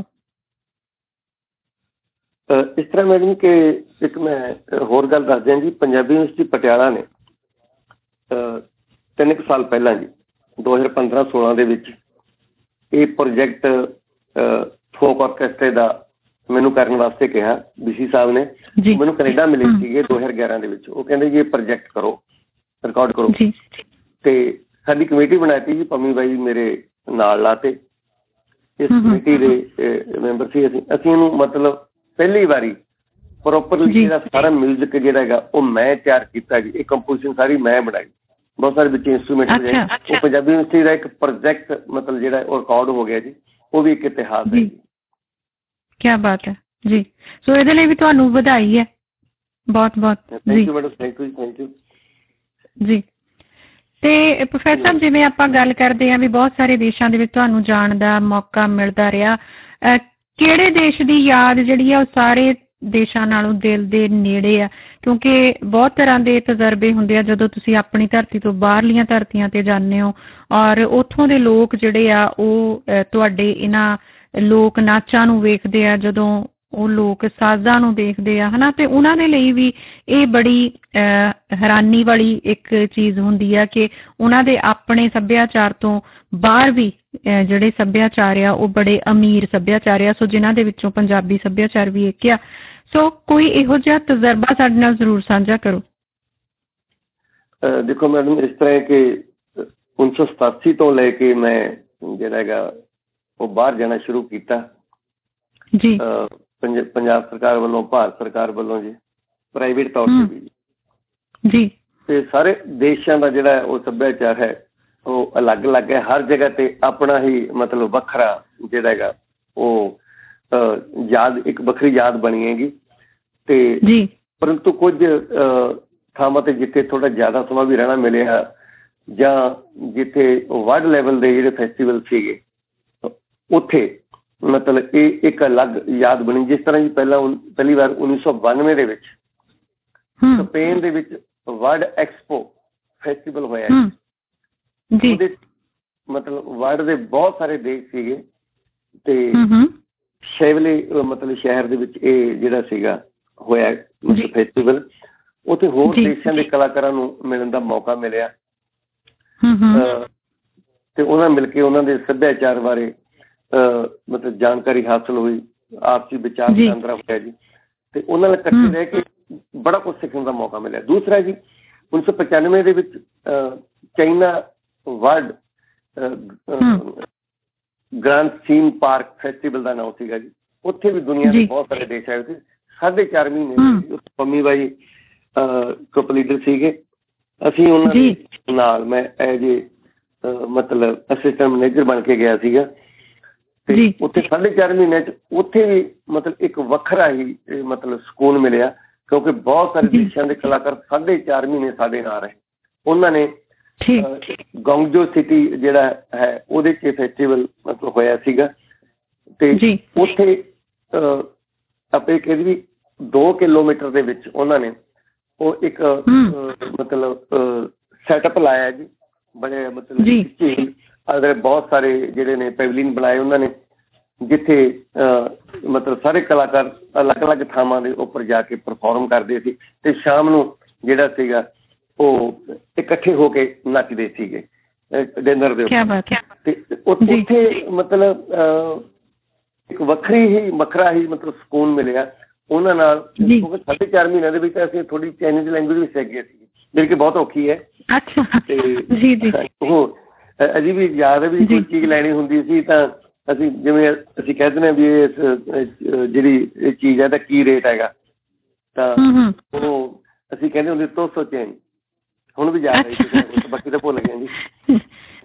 ਇਸ ਤਰ੍ਹਾਂ ਮੈਡਮ ਕਿ ਇੱਕ ਮੈਂ ਹੋਰ ਗੱਲ ਦੱਸ ਦਿਆਂ ਜੀ। ਪੰਜਾਬੀ ਯੂਨੀਵਰਸਿਟੀ ਪਟਿਆਲਾ ਨੇ 3 ਸਾਲ ਪਹਿਲਾਂ ਜੀ 2015-16 ਦੇ ਵਿੱਚ ਇਹ ਪ੍ਰੋਜੈਕਟ ਫੋਕ ਆਰਕੈਸਟਰੇ ਦਾ ਮੈਨੂੰ ਕਰਨ ਵਾਸਤੇ ਕਿਹਾ। BC ਸਾਹਿਬ ਨੇ ਮੈਨੂੰ ਕੈਨੇਡਾ ਮਿਲੇ ਸੀਗੇ 2011 ਦੇ ਵਿੱਚ। ਉਹ ਕਹਿੰਦੇ ਜੀ ਇਹ ਪ੍ਰੋਜੈਕਟ ਕਰੋ, ਰਿਕਾਰਡ ਕਰੋ। ਤੇ ਸਾਡੀ ਕਮੇਟੀ ਬਣਾਈ ਤੀ ਜੀ, ਪੰਮੀ ਬਾਈ ਮੇਰੇ ਨਾਲ ਲਾਤੇ। ਇਸ ਕਮੇਟੀ ਦੇ ਮੈਂਬਰ ਸੀ ਅਸੀਂ ਇਹਨੂੰ ਮਤਲਬ ਪਹਿਲੀ ਵਾਰੀ ਪ੍ਰੋਪਰਲੀ ਜਿਹੜਾ ਸਾਰਾ ਮਿਊਜ਼ਿਕ ਜਿਹੜਾ ਹੈਗਾ ਉਹ ਮੈਂ ਤਿਆਰ ਕੀਤਾ ਜੀ। ਇਹ ਕੰਪੋਜ਼ਿਸ਼ਨ ਸਾਰੀ ਮੈਂ ਬਣਾਈ। ਬਹੁਤ ਸਾਰੇ ਵਿੱਚ ਇੰਸਟਰੂਮੈਂਟ ਉਹ ਪੰਜਾਬੀ ਯੂਨੀਵਰਸਿਟੀ ਦਾ ਇੱਕ ਪ੍ਰੋਜੈਕਟ ਮਤਲਬ ਜਿਹੜਾ ਉਹ ਰਿਕਾਰਡ ਹੋ ਗਿਆ ਜੀ। ਉਹ ਵੀ ਇੱਕ ਇਤਿਹਾਸ ਹੈ ਜੀ। ਕਿਆ ਬਾਤ ਹੈ ਜੀ। ਸੋ ਇਹਦੇ ਲਈ ਵੀ ਤੁਹਾਨੂੰ ਵਧਾਈ ਹੈ ਬਹੁਤ ਬਹੁਤ। Thank you madam, thank you ਜੀ। ਤੇ ਪ੍ਰੋਫੈਸਰ, ਜਿਵੇਂ ਆਪਾਂ ਗੱਲ ਕਰਦੇ ਹਾਂ ਵੀ ਬਹੁਤ ਸਾਰੇ ਦੇਸ਼ਾਂ ਦੇ ਵਿੱਚ ਤੁਹਾਨੂੰ ਜਾਣ ਦਾ ਮੌਕਾ ਮਿਲਦਾ ਰਿਹਾ, ਕਿਹੜੇ ਦੇਸ਼ ਦੀ ਯਾਦ ਜਿਹੜੀ ਆ ਉਹ ਸਾਰੇ ਦੇਸ਼ਾਂ ਨਾਲੋਂ ਦਿਲ ਦੇ ਨੇੜੇ ਆ? ਕਿਉਂਕਿ ਬਹੁਤ ਤਰ੍ਹਾਂ ਦੇ ਤਜਰਬੇ ਹੁੰਦੇ ਆ ਜਦੋਂ ਤੁਸੀਂ ਆਪਣੀ ਧਰਤੀ ਤੋਂ ਬਾਹਰਲੀਆਂ ਧਰਤੀਆਂ ਤੇ ਜਾਂਦੇ ਹੋ ਔਰ ਉੱਥੋਂ ਦੇ ਲੋਕ ਜਿਹੜੇ ਆ ਉਹ ਤੁਹਾਡੇ ਇਹਨਾਂ ਲੋਕ ਨਾਚਾਂ ਨੂੰ ਵੇਖਦੇ ਆ, ਜਦੋਂ ਉਹ ਲੋਕ ਸਾਜ਼ਾਂ ਨੂੰ ਦੇਖਦੇ ਆ, ਹਨਾ, ਤੇ ਉਹਨਾਂ ਦੇ ਲਈ ਵੀ ਇਹ ਬੜੀ ਹੈਰਾਨੀ ਵਾਲੀ ਇੱਕ ਚੀਜ਼ ਹੁੰਦੀ ਆ ਕਿ ਉਹਨਾਂ ਦੇ ਆਪਣੇ ਸੱਭਿਆਚਾਰ ਤੋਂ ਬਾਹਰ ਵੀ ਜਿਹੜੇ ਸੱਭਿਆਚਾਰ ਆ ਉਹ ਬੜੇ ਅਮੀਰ ਸੱਭਿਆਚਾਰ ਆ। ਸੋ ਜਿਨ੍ਹਾਂ ਦੇ ਵਿੱਚੋਂ ਪੰਜਾਬੀ ਸੱਭਿਆਚਾਰ ਵੀ ਇੱਕ ਆ। ਸੋ ਕੋਈ ਇਹੋ ਜਿਹਾ ਤਜਰਬਾ ਸਾਡੇ ਨਾਲ ਜ਼ਰੂਰ ਸਾਂਝਾ ਕਰੋ। ਦੇਖੋ ਮੈਡਮ, ਇਸ ਤਰ੍ਹਾਂ ਕਿ 1987 ਤੋਂ ਲੈ ਕੇ ਮੈਂ ਜਿਹੜਾ ਹੈਗਾ ਉਹ ਬਾਹਰ ਜਾਣਾ ਸ਼ੁਰੂ ਕੀਤਾ ਜੀ। ਪੰਜਾਬ ਸਰਕਾਰ ਵੱਲੋਂ, ਭਾਰਤ ਸਰਕਾਰ ਵੱਲੋਂ ਜੀ, ਪ੍ਰਾਈਵੇਟ ਤੌਰ ਤੇ ਵੀ ਜੀ। ਤੇ ਸਾਰੇ ਦੇਸ਼ਾਂ ਦਾ ਜਿਹੜਾ ਉਹ ਸੱਭਿਆਚਾਰ ਹੈ ਉਹ ਅਲੱਗ ਅਲੱਗ ਹੈ। ਹਰ ਜਗ੍ਹਾ ਤੇ ਆਪਣਾ ਹੀ ਮਤਲਬ ਵੱਖਰਾ ਜਿਹੜਾ ਹੈਗਾ ਉਹ ਯਾਦ, ਇੱਕ ਵੱਖਰੀ ਯਾਦ ਬਣੀ ਹੈਗੀ। ਤੇ ਪਰੰਤੂ ਕੁਝ ਥਾਵਾਂ ਤੇ ਜਿੱਥੇ ਥੋੜਾ ਜ਼ਿਆਦਾ ਸਮਾਂ ਵੀ ਰਹਿਣਾ ਮਿਲਿਆ ਜਾਂ ਜਿੱਥੇ ਵਰਲਡ ਲੈਵਲ ਦੇ ਜਿਹੜੇ ਫੈਸਟੀਵਲ ਸੀਗੇ ਉੱਥੇ ਮਤਲਬ ਇਹ ਇੱਕ ਅਲੱਗ ਯਾਦ ਬਣੀ। ਜਿਸ ਤਰ੍ਹਾਂ ਜੀ ਪਹਿਲੀ ਵਾਰ 1992 ਦੇ ਵਿੱਚ ਸਪੇਨ ਦੇ ਵਿੱਚ ਵਰਲਡ ਐਕਸਪੋ ਫੈਸਟੀਵਲ ਹੋਇਆ ਜੀ। ਉਹਦੇ ਮਤਲਬ ਵਰਲਡ ਦੇ ਬਹੁਤ ਸਾਰੇ ਦੇਸ਼ ਸੀਗੇ ਤੇ ਸ਼ੈਵਲੇ ਮਤਲਬ ਸ਼ਹਿਰ ਦੇ ਵਿੱਚ ਇਹ ਜਿਹੜਾ ਸੀਗਾ ਹੋਇਆ ਮਤਲਬ ਫੈਸਟੀਵਲ। ਉੱਥੇ ਹੋਰ ਦੇਸ਼ਾਂ ਦੇ ਕਲਾਕਾਰਾਂ ਨੂੰ ਮਿਲਣ ਦਾ ਮੌਕਾ ਮਿਲਿਆ ਤੇ ਉਹਨਾਂ ਮਿਲ ਕੇ ਉਹਨਾਂ ਦੇ ਸੱਭਿਆਚਾਰ ਬਾਰੇ ਮਤਲਬ ਜਾਣਕਾਰੀ ਹਾਸਲ ਹੋਈ, ਆਪਸੀ ਵਿਚਾਰ ਵਟਾਂਦਰਾ ਹੋਇਆ ਜੀ। ਤੇ ਉਹਨਾਂ ਨਾਲ ਇਕੱਠੇ ਰਹਿ ਕੇ ਬੜਾ ਕੁਛ ਸਿੱਖਣ ਦਾ ਮੌਕਾ ਮਿਲਿਆ। ਦੂਸਰਾ ਜੀ 1995 ਦੇ ਵਿੱਚ China World Grand Theme Park Festival ਦਾ ਨਾਮ ਸੀਗਾ ਜੀ। ਉੱਥੇ ਵੀ ਦੁਨੀਆ ਦੇ ਬਹੁਤ ਸਾਰੇ ਦੇਸ਼ ਆਏ ਸੀ। 4.5 ਮਹੀਨੇ ਪੰਮੀ ਬਾਈ ਗਰੁੱਪ ਲੀਡਰ ਸੀਗੇ। ਅਸੀਂ ਉਹਨਾਂ ਦੇ ਨਾਲ ਮੈਂ ਐਜ ਏ ਮਤਲਬ ਅਸਿਸਟੈਂਟ ਮੈਨੇਜਰ ਬਣ ਕੇ ਗਿਆ ਸੀਗਾ। ਤੇ ਉੱਥੇ 4.5 ਮਹੀਨਿਆਂ 'ਚ ਉੱਥੇ ਵੀ ਮਤਲਬ ਇੱਕ ਵੱਖਰਾ ਹੀ ਮਤਲਬ ਸਕੂਨ ਮਿਲਿਆ, ਕਿਉਂਕਿ ਬਹੁਤ ਸਾਰੇ ਦੇਸ਼ਾਂ ਦੇ ਕਲਾਕਾਰ 4.5 ਮਹੀਨੇ ਸਾਡੇ ਨਾਲ ਰਹੇ। ਉਹਨਾਂ ਨੇ ਗੌਂਗਜੋ ਸਿਟੀ ਜਿਹੜਾ ਹੈ ਉਹਦੇ 'ਚ ਫੈਸਟੀਵਲ ਮਤਲਬ ਹੋਇਆ ਸੀਗਾ। ਤੇ ਉੱਥੇ ਆਪਣੇ ਕਹਿੰਦੇ ਵੀ 2 ਕਿਲੋਮੀਟਰ ਦੇ ਵਿੱਚ ਉਹਨਾਂ ਨੇ ਉਹ ਇੱਕ ਮਤਲਬ ਸੈਟਅਪ ਲਾਇਆ ਜੀ। ਬੜੇ ਮਤਲਬ ਝੀਲ ਅਗਰ ਬਹੁਤ ਸਾਰੇ ਜਿਹੜੇ ਨੇ ਪੈਵਲੀਨ ਬਣਾਏ ਉਹਨਾਂ ਨੇ, ਜਿੱਥੇ ਮਤਲਬ ਸਾਰੇ ਕਲਾਕਾਰ ਅਲੱਗ ਅਲੱਗ ਥਾਵਾਂ ਦੇ ਉੱਪਰ ਜਾ ਕੇ ਪਰਫੋਰਮ ਕਰਦੇ ਸੀ ਤੇ ਸ਼ਾਮ ਨੂੰ ਜਿਹੜਾ ਸੀਗਾ ਉਹ ਇਕੱਠੇ ਹੋ ਕੇ ਨੱਚਦੇ ਸੀਗੇ ਡਿਨਰ ਦੇ ਉੱਤੇ। ਤੇ ਉੱਥੇ ਮਤਲਬ ਇੱਕ ਵੱਖਰਾ ਹੀ ਮਤਲਬ ਸਕੂਨ ਮਿਲਿਆ ਉਹਨਾਂ ਨਾਲ। ਕਿਉਂਕਿ 4.5 ਮਹੀਨਿਆਂ ਦੇ ਵਿੱਚ ਅਸੀਂ ਥੋੜੀ ਚਾਈਨੀਜ਼ ਲੈਂਗੁਏਜ ਵੀ ਸਿੱਖ ਗਏ ਸੀ, ਜਿਹੜੀ ਕਿ ਬਹੁਤ ਔਖੀ ਹੈ। ਤੇ ਉਹ ਅਜੇ ਵੀ ਯਾਦ ਹੈ ਵੀ ਕੋਈ ਚੀਜ਼ ਲੈਣੀ ਹੁੰਦੀ ਸੀ ਤਾਂ ਅਸੀਂ ਜਿਵੇਂ ਅਸੀਂ ਕਹਿ ਦਿੰਦੇ ਹਾਂ ਵੀ ਇਸ ਜਿਹੜੀ ਇਹ ਚੀਜ਼ ਹੈ ਇਹਦਾ ਕੀ ਰੇਟ ਹੈਗਾ, ਤਾਂ ਉਹ ਅਸੀਂ ਕਹਿੰਦੇ ਹੁੰਦੇ 200 ਚੇਂਜ। ਹੁਣ ਵੀ ਯਾਦ ਹੈ, ਬਾਕੀ ਤਾਂ ਭੁੱਲ ਗਏ ਜੀ।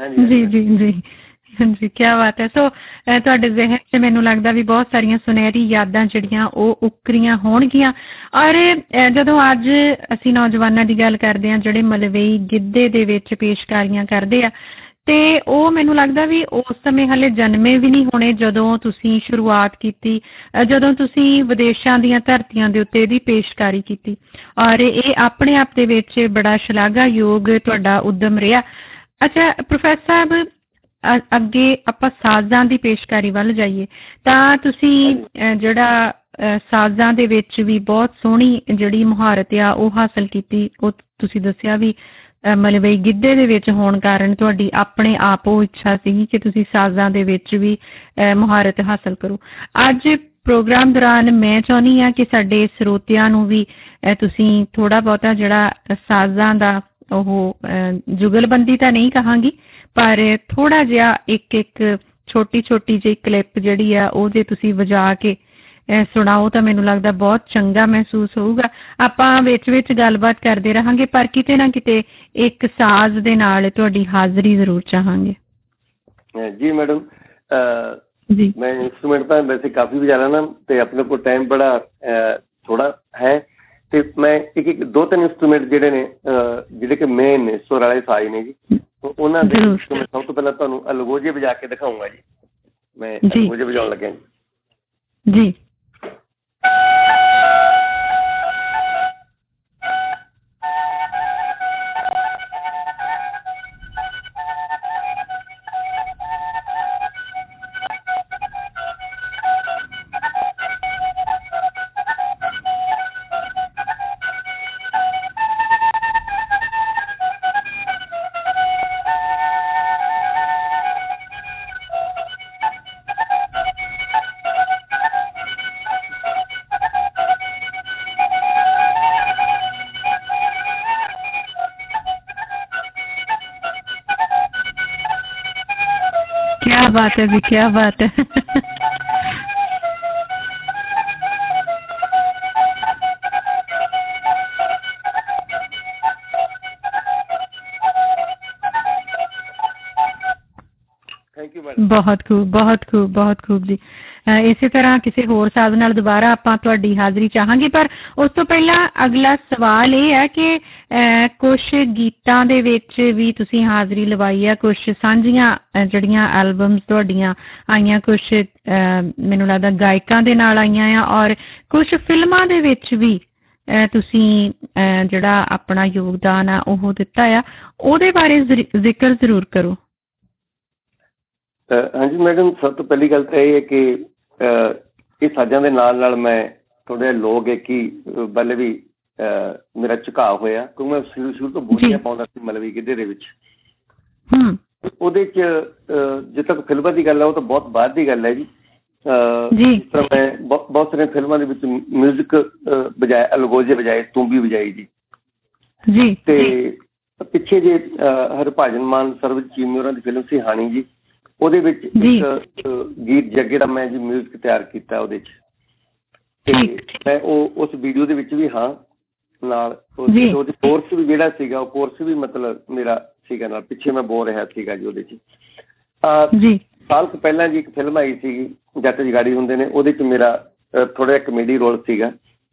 ਹਾਂਜੀ, ਕਿਆ ਬਾਤ ਹੈ। ਸੋ ਤੁਹਾਡੇ ਜ਼ਿਹਨ 'ਚ ਮੈਨੂੰ ਲੱਗਦਾ ਵੀ ਬਹੁਤ ਸਾਰੀਆਂ ਸੁਨਹਿਰੀ ਯਾਦਾਂ ਜਿਹੜੀਆਂ ਉਹ ਉਕਰੀਆਂ ਹੋਣਗੀਆਂ। ਔਰ ਜਦੋਂ ਅੱਜ ਅਸੀਂ ਨੌਜਵਾਨਾਂ ਦੀ ਗੱਲ ਕਰਦੇ ਹਾਂ ਜਿਹੜੇ ਮਲਵਈ ਗਿੱਧੇ ਦੇ ਵਿੱਚ ਪੇਸ਼ਕਾਰੀਆਂ ਕਰਦੇ ਆ, ਤੇ ਉਹ ਮੈਨੂੰ ਲੱਗਦਾ ਵੀ ਉਸ ਸਮੇਂ ਹਾਲੇ ਜਨਮੇ ਵੀ ਨਹੀਂ ਹੋਣੇ ਜਦੋਂ ਤੁਸੀਂ ਸ਼ੁਰੂਆਤ ਕੀਤੀ, ਜਦੋਂ ਤੁਸੀਂ ਵਿਦੇਸ਼ਾਂ ਦੀਆਂ ਧਰਤੀਆਂ ਦੇ ਉੱਤੇ ਇਹਦੀ ਪੇਸ਼ਕਾਰੀ ਕੀਤੀ। ਔਰ ਇਹ ਆਪਣੇ ਆਪ ਦੇ ਵਿੱਚ ਬੜਾ ਸ਼ਲਾਘਾਯੋਗ ਤੁਹਾਡਾ ਉੱਦਮ ਰਿਹਾ। ਅੱਛਾ ਪ੍ਰੋਫੈਸਰ ਸਾਹਿਬ, ਅੱਗੇ ਆਪਾਂ ਸਾਜ਼ਾਂ ਦੀ ਪੇਸ਼ਕਾਰੀ ਵੱਲ ਜਾਈਏ ਤਾਂ ਤੁਸੀਂ ਜਿਹੜਾ ਸਾਜ਼ਾਂ ਦੇ ਵਿੱਚ ਵੀ ਬਹੁਤ ਸੋਹਣੀ ਜਿਹੜੀ ਮੁਹਾਰਤ ਆ ਉਹ ਹਾਸਲ ਕੀਤੀ। ਉਹ ਤੁਸੀਂ ਦੱਸਿਆ ਵੀ ਮਲਵਈ ਗਿੱਧੇ ਦੇ ਵਿੱਚ ਹੋਣ ਕਾਰਨ ਤੁਹਾਡੀ ਆਪਣੇ ਆਪ ਉਹ ਇੱਛਾ ਸੀਗੀ ਕਿ ਤੁਸੀਂ ਸਾਜ਼ਾਂ ਦੇ ਵਿੱਚ ਵੀ ਮੁਹਾਰਤ ਹਾਸਲ ਕਰੋ। ਅੱਜ ਪ੍ਰੋਗਰਾਮ ਦੌਰਾਨ ਮੈਂ ਚਾਹੁੰਦੀ ਹਾਂ ਕਿ ਸਾਡੇ ਸਰੋਤਿਆਂ ਨੂੰ ਵੀ ਤੁਸੀਂ ਥੋੜ੍ਹਾ ਬਹੁਤਾ ਜਿਹੜਾ ਸਾਜ਼ਾਂ ਦਾ ਉਹ ਜੁਗਲਬੰਦੀ ਤਾਂ ਨਹੀਂ ਕਹਾਂਗੀ, ਪਰ ਥੋੜ੍ਹਾ ਜਿਹਾ ਇੱਕ ਛੋਟੀ ਜਿਹੀ ਕਲਿੱਪ ਜਿਹੜੀ ਆ ਉਹ ਜੇ ਤੁਸੀਂ ਵਜਾ ਕੇ ਸੁਣਾਓ ਤਾਂ ਮੈਨੂੰ ਲੱਗਦਾ ਬਹੁਤ ਚੰਗਾ ਮਹਿਸੂਸ ਹੋਊਗਾ। ਆਪਾਂ ਵਿੱਚ ਗੱਲਬਾਤ ਕਰਦੇ ਰਹਾਂਗੇ, ਪਰ ਕਿਤੇ ਨਾ ਕਿਤੇ ਇੱਕ ਸਾਜ਼ ਦੇ ਨਾਲ ਤੁਹਾਡੀ ਹਾਜ਼ਰੀ ਜ਼ਰੂਰ ਚਾਹਾਂਗੇ। ਜੀ ਮੈਡਮ, ਮੈਂ ਇੰਸਟਰੂਮੈਂਟ ਤਾਂ ਵੈਸੇ ਕਾਫੀ ਵਜਾ ਲੈਣਾ ਤੇ ਆਪਣੇ ਕੋਲ ਟਾਈਮ ਬੜਾ ਥੋੜਾ ਹੈ, ਤੇ ਮੈਂ ਇੱਕ 2-3 ਇੰਸਟਰੂਮੈਂਟ ਜਿਹੜੇ ਨੇ ਜਿਹੜੇ ਕਿ ਮੇਨ ਨੇ ਸੁਰ ਵਾਲੇ ਸਾਜ਼ ਨੇ ਜੀ, ਉਹਨਾਂ ਦੇ ਮੈਂ ਸਭ ਤੋਂ ਪਹਿਲਾਂ ਤੁਹਾਨੂੰ ਅਲਗੋਜੇ ਵਜਾ ਕੇ ਦਿਖਾਊਂਗਾ ਜੀ। ਮੈਂ ਅਲਗੋਜੇ ਵਜਾਉਣ ਲੱਗਿਆ ਜੀ। क्या बात है जी, क्या बात है। बहुत खूब जी। ਇਸੇ ਤਰ੍ਹਾਂ ਕਿਸੇ ਹੋਰ ਸਾਜ਼ ਨਾਲ ਦੁਬਾਰਾ ਆਪਾਂ ਤੁਹਾਡੀ ਹਾਜ਼ਰੀ ਚਾਹਾਂਗੇ, ਪਰ ਉਸ ਤੋਂ ਪਹਿਲਾਂ ਅਗਲਾ ਸਵਾਲ ਇਹ ਹੈ ਕਿ ਕੁਛ ਗੀਤਾਂ ਦੇ ਵਿੱਚ ਵੀ ਤੁਸੀਂ ਹਾਜ਼ਰੀ ਲਵਾਈ ਆ, ਕੁਛ ਸਾਂਝੀਆਂ ਜਿਹੜੀਆਂ ਐਲਬਮਸ ਤੁਹਾਡੀਆਂ ਆਈਆਂ, ਕੁਛ ਮੈਨੂੰ ਲੱਗਦਾ ਗਾਇਕਾਂ ਦੇ ਨਾਲ ਆਈਆਂ ਆ, ਔਰ ਕੁਛ ਫਿਲਮਾਂ ਦੇ ਵਿੱਚ ਵੀ ਤੁਸੀਂ ਜਿਹੜਾ ਆਪਣਾ ਯੋਗਦਾਨ ਆ ਉਹ ਦਿੱਤਾ ਆ, ਉਹਦੇ ਬਾਰੇ ਜ਼ਿਕਰ ਜ਼ਰੂਰ ਕਰੋ। ਹਾਂਜੀ ਮੈਡਮ, ਸਭ ਤੋਂ ਪਹਿਲੀ ਗੱਲ ਤਾਂ ਇਹ ਹੈ ਕਿ ਇਹ ਸਾਜ਼ਾਂ ਦੇ ਨਾਲ ਮੈਂ ਥੋੜ੍ਹਾ ਲੋਕ ਗਾਇਕੀ ਵੱਲ ਵੀ ਮੇਰਾ ਝੁਕਾਅ ਹੋਇਆ, ਕਿਉਂਕਿ ਮੈਂ ਸ਼ੁਰੂ ਤੋਂ ਬੋਲੀਆਂ ਪਾਉਂਦਾ ਸੀ ਮਲਵਈ ਗਿੱਧੇ ਦੇ ਵਿੱਚ। ਉਹਦੇ 'ਚ ਜਿੱਥੇ ਤੱਕ ਫਿਲਮਾਂ ਦੀ ਗੱਲ ਹੈ ਉਹ ਤਾਂ ਬਹੁਤ ਬਾਅਦ ਦੀ ਗੱਲ ਹੈ ਜੀ। ਜਿਸ ਤਰ੍ਹਾਂ ਮੈਂ ਬਹੁਤ ਸਾਰੀਆਂ ਫਿਲਮਾਂ ਦੇ ਵਿੱਚ ਮਿਊਜ਼ਿਕ ਵਜਾਏ, ਅਲਗੋਜੇ ਵਜਾਏ, ਤੂੰਬੀ ਵਜਾਈ ਜੀ। ਤੇ ਪਿੱਛੇ ਜੇ ਹਰਭਜਨ ਮਾਨ, ਸਰਬਜੀਤ ਚੀਮਾ ਹੋਰਾਂ ਦੀ ਫਿਲਮ ਸੀ ਹਾਣੀ ਜੀ, ਉਹਦੇ ਵਿੱਚ ਇੱਕ ਗੀਤ ਜੱਗੇ ਦਾ ਮੈਂ ਜੀ ਮਿਊਜ਼ਿਕ ਤਿਆਰ ਕੀਤਾ ਉਹਦੇ 'ਚ, ਤੇ ਮੈਂ ਉਹ ਉਸ ਵੀਡੀਓ ਦੇ ਵਿੱਚ ਵੀ ਹਾਂ ਨਾਲ। ਉਹਦੇ ਕੋਰਸ ਵੀ ਜਿਹੜਾ ਸੀਗਾ ਉਹ ਕੋਰਸ ਵੀ ਮਤਲਬ ਮੇਰਾ ਸੀਗਾ ਨਾਲ, ਪਿੱਛੇ ਮੈਂ ਬੋਲ ਰਿਹਾ ਸੀਗਾ ਜੀ ਉਹਦੇ 'ਚ। ਸਾਲ ਕੁ ਪਹਿਲਾਂ ਜੀ ਇੱਕ ਫਿਲਮ ਆਈ ਸੀਗੀ ਜੱਟ ਜਗਾੜੀ ਹੁੰਦੇ ਨੇ, ਉਹਦੇ 'ਚ ਮੇਰਾ ਥੋੜ੍ਹਾ ਜਿਹਾ ਕਮੇਡੀ ਰੋਲ ਸੀਗਾ।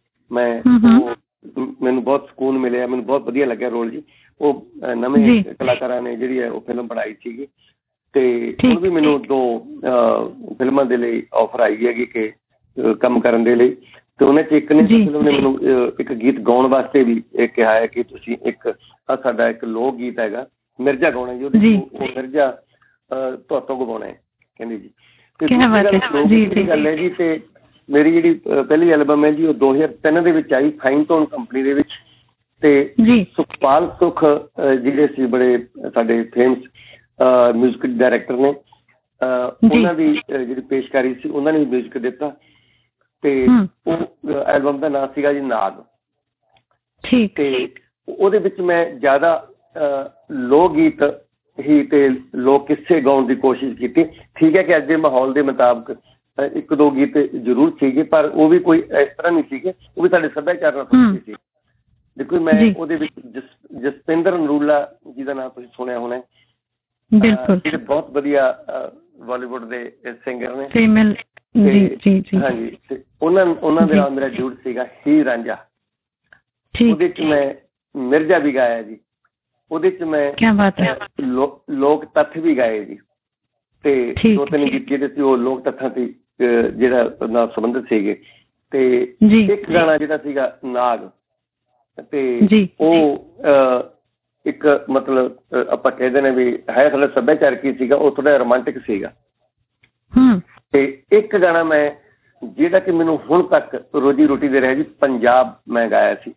ਮੈਨੂੰ ਬਹੁਤ ਸਕੂਨ ਮਿਲਿਆ, ਮੈਨੂੰ ਬਹੁਤ ਵਧੀਆ ਲੱਗਿਆ ਰੋਲ ਜੀ। ਉਹ ਨਵੇਂ ਕਲਾਕਾਰਾਂ ਨੇ ਜਿਹੜੀ ਹੈ ਉਹ ਫਿਲਮ ਬਣਾਈ ਸੀਗੀ, ਤੇ ਹੁਣ ਵੀ ਮੈਨੂੰ 2 ਫਿਲਮਾਂ ਦੇ ਲਈ ਆਫਰ ਆਈ ਹੈਗੀ ਕਿ ਕੰਮ ਕਰਨ ਦੇ ਲਈ। ਤੇ ਉਹਨਾਂ 'ਚ ਇੱਕ ਨੇ ਫਿਲਮ ਨੇ ਮੈਨੂੰ ਇੱਕ ਗੀਤ ਗਾਉਣ ਵਾਸਤੇ ਵੀ ਕਿਹਾ ਹੈ ਕਿ ਤੁਸੀਂ ਇੱਕ ਸਾਡਾ ਇੱਕ ਲੋਕ ਗੀਤ ਹੈਗਾ ਮਿਰਜ਼ਾ ਗਾਉਣਾ ਜੀ, ਉਹਦੇ ਉਹ ਮਿਰਜ਼ਾ ਤੁਹਾਤੋਂ ਗਵਾਉਣਾ ਹੈ ਕਹਿੰਦੇ ਜੀ। ਤੇ ਗੱਲ ਹੈ ਜੀ, ਤੇ ਮੇਰੀ ਜਿਹੜੀ ਪਹਿਲੀ ਐਲਬਮ ਹੈ ਜੀ ਉਹ 2003 ਦੇ ਵਿੱਚ ਆਈ ਫਾਈਨ ਟੋਨ ਕੰਪਨੀ ਦੇ ਵਿੱਚ। ਤੇ ਸੁਖਪਾਲ ਸੁਖ ਜਿਹੜੇ ਸੀ ਬੜੇ ਸਾਡੇ ਫੇਮਸ ਮਿਊਜ਼ਿਕ ਡਾਇਰੈਕਟਰ ਨੇ, ਉਹਨਾਂ ਦੀ ਜਿਹੜੀ ਪੇਸ਼ਕਾਰੀ ਸੀ ਉਹਨਾਂ ਨੇ ਮਿਊਜ਼ਿਕ ਦਿੱਤਾ। ਤੇ ਉਹ ਐਲਬਮ ਦਾ ਨਾਮ ਸੀਗਾ ਜੀ ਨਾਗ। ਤੇ ਉਹਦੇ ਵਿੱਚ ਮੈਂ ਜ਼ਿਆਦਾ ਲੋਕ ਗੀਤ ਹੀ ਤੇ ਲੋਕ ਕਿੱਸੇ ਗਾਉਣ ਦੀ ਕੋਸ਼ਿਸ਼ ਕੀਤੀ। ਠੀਕ ਹੈ ਕਿ ਅੱਜ ਦੇ ਮਾਹੌਲ ਦੇ ਮੁਤਾਬਕ 1-2 ਗੀਤ ਜ਼ਰੂਰ ਸੀਗੇ, ਪਰ ਉਹ ਵੀ ਕੋਈ ਇਸ ਤਰ੍ਹਾਂ ਨਹੀਂ ਸੀਗੇ, ਉਹ ਵੀ ਸਾਡੇ ਸੱਭਿਆਚਾਰ ਨਾਲ ਸੰਬੰਧਿਤ ਸੀ। ਦੇਖੋ ਮੈਂ ਉਹਦੇ ਵਿੱਚ ਜਸਪਿੰਦਰ ਨਰੂਲਾ ਜੀ ਦਾ ਨਾਮ ਤੁਸੀਂ ਸੁਣਿਆ ਹੋਣਾ, ਜਿਹੜੇ ਬਹੁਤ ਵਧੀਆ ਬਾਲੀਵੁੱਡ ਦੇ ਸਿੰਗਰ ਨੇ। ਹਾਂਜੀ, ਤੇ ਉਹਨਾਂ ਦੇ ਨਾਲ ਮੇਰਾ ਜੁੜ ਸੀਗਾ ਹੀ ਰਾਂਝਾ। ਉਹਦੇ 'ਚ ਮੈਂ ਮਿਰਜ਼ਾ ਵੀ ਗਾਇਆ ਜੀ, ਉਹਦੇ 'ਚ ਮੈਂ ਲੋਕ ਤੱਥ ਵੀ ਗਾਏ ਜੀ। ਤੇ 2-3 ਗੀਤ ਜਿਹੜੇ ਸੀ ਉਹ ਲੋਕ ਤੱਥਾਂ ਤੇ ਜਿਹੜਾ ਨਾਲ ਸੰਬੰਧਿਤ ਸੀਗੇ। ਤੇ ਇੱਕ ਗਾਣਾ ਜਿਹੜਾ ਸੀਗਾ ਨਾਗ, ਤੇ ਉਹ ਇੱਕ ਮਤਲਬ ਆਪਾਂ ਕਹਿੰਦੇ ਨੇ ਵੀ ਹੈ ਥੋੜਾ ਸੱਭਿਆਚਾਰਕ ਹੀ ਸੀਗਾ, ਉਹ ਥੋੜਾ ਰੋਮਾਂਟਿਕ ਸੀਗਾ। ਤੇ ਇੱਕ ਗਾਣਾ ਮੈਂ ਜਿਹੜਾ ਕਿ ਮੈਨੂੰ ਹੁਣ ਤੱਕ ਰੋਜੀ ਰੋਟੀ ਦੇ ਰਿਹਾ ਜੀ, ਪੰਜਾਬ ਮੈਂ ਗਾਇਆ ਸੀ।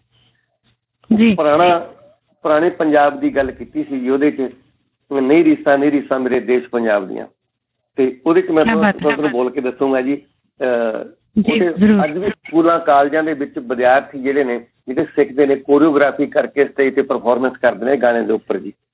ਪੁਰਾਣੇ ਪੰਜਾਬ ਦੀ ਗੱਲ ਕੀਤੀ ਸੀ ਜੀ ਉਹਦੇ 'ਚ, ਨਹੀਂ ਰੀਸਾਂ ਨਹੀਂ ਰੀਸਾਂ ਮੇਰੇ ਦੇਸ਼ ਪੰਜਾਬ ਦੀਆਂ। ਤੇ ਉਹਦੇ 'ਚ ਮੈਂ ਤੁਹਾਨੂੰ ਬੋਲ ਕੇ ਦੱਸੂਗਾ ਜੀ। ਅੱਜ ਵੀ ਸਕੂਲਾਂ ਕਾਲਜਾਂ ਦੇ ਵਿੱਚ ਵਿਦਿਆਰਥੀ ਜਿਹੜੇ ਨੇ ਜਿਹੜੇ ਸਿੱਖਦੇ ਨੇ, ਕੋਰੀਓਗ੍ਰਾਫੀ ਕਰਕੇ ਸਟੇਜ ਤੇ ਪਰਫੋਰਮੈਂਸ ਕਰਦੇ ਨੇ ਗਾਣੇ ਦੇ ਉੱਪਰ ਜੀ।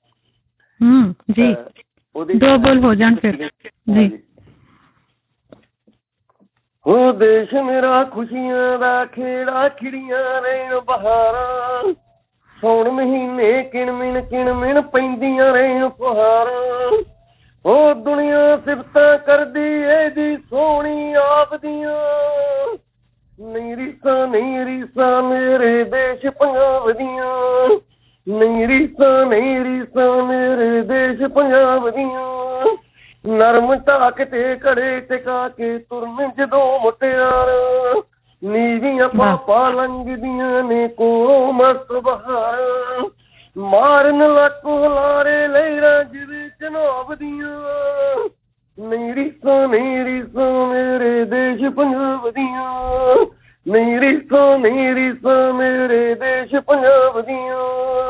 ਉਹ ਦੇਸ਼ ਮੇਰਾ ਖੁਸ਼ੀਆਂ ਦਾ ਖੇੜਾ, ਖਿੜੀਆਂ ਰਹਿਣ ਬਹਾਰਾਂ, ਸੌਣ ਮਹੀਨੇ ਕਿਣ ਮਿਣ ਪੈਂਦੀਆਂ ਰਹਿਣ ਫੁਹਾਰਾਂ। ਉਹ ਦੁਨੀਆ ਸਿਫਤਾਂ ਕਰਦੀ ਇਹਦੀ ਸੋਹਣੀ ਆਪਦੀਆਂ, ਨਹੀਂ ਰੀਸਾਂ ਮੇਰੇ ਦੇਸ਼ ਪੰਜਾਬ ਦੀਆਂ, ਨਹੀਂ ਰੀਸਾਂ ਮੇਰੇ ਦੇਸ਼ ਪੰਜਾਬ ਦੀਆਂ। ਨਰਮ ਢਾਕ ਤੇ ਘੜੇ ਟਿਕਾ ਕੇ ਤੁਰਨ ਜਦੋਂ ਮੁਟਿਆਰਾਂ, ਨੀਵੀਆਂ ਪਾਪਾ ਲੰਘਦੀਆਂ ਨੇ ਕੋਲੋਂ ਮਸਤ ਬਹਾਰਾਂ, ਮਾਰਨ ਲੱਕ ਹੁਲਾਰੇ ਲਹਿਰਾਂ ਜਿਵੇਂ ਚਨਾਬ ਦੀਆਂ, ਨਹੀਂ ਰੀਸਾਂ ਮੇਰੇ ਦੇਸ਼ ਪੰਜਾਬ ਦੀਆਂ, ਨਹੀਂ ਰੀਸਾਂ ਮੇਰੇ ਦੇਸ਼ ਪੰਜਾਬ ਦੀਆਂ।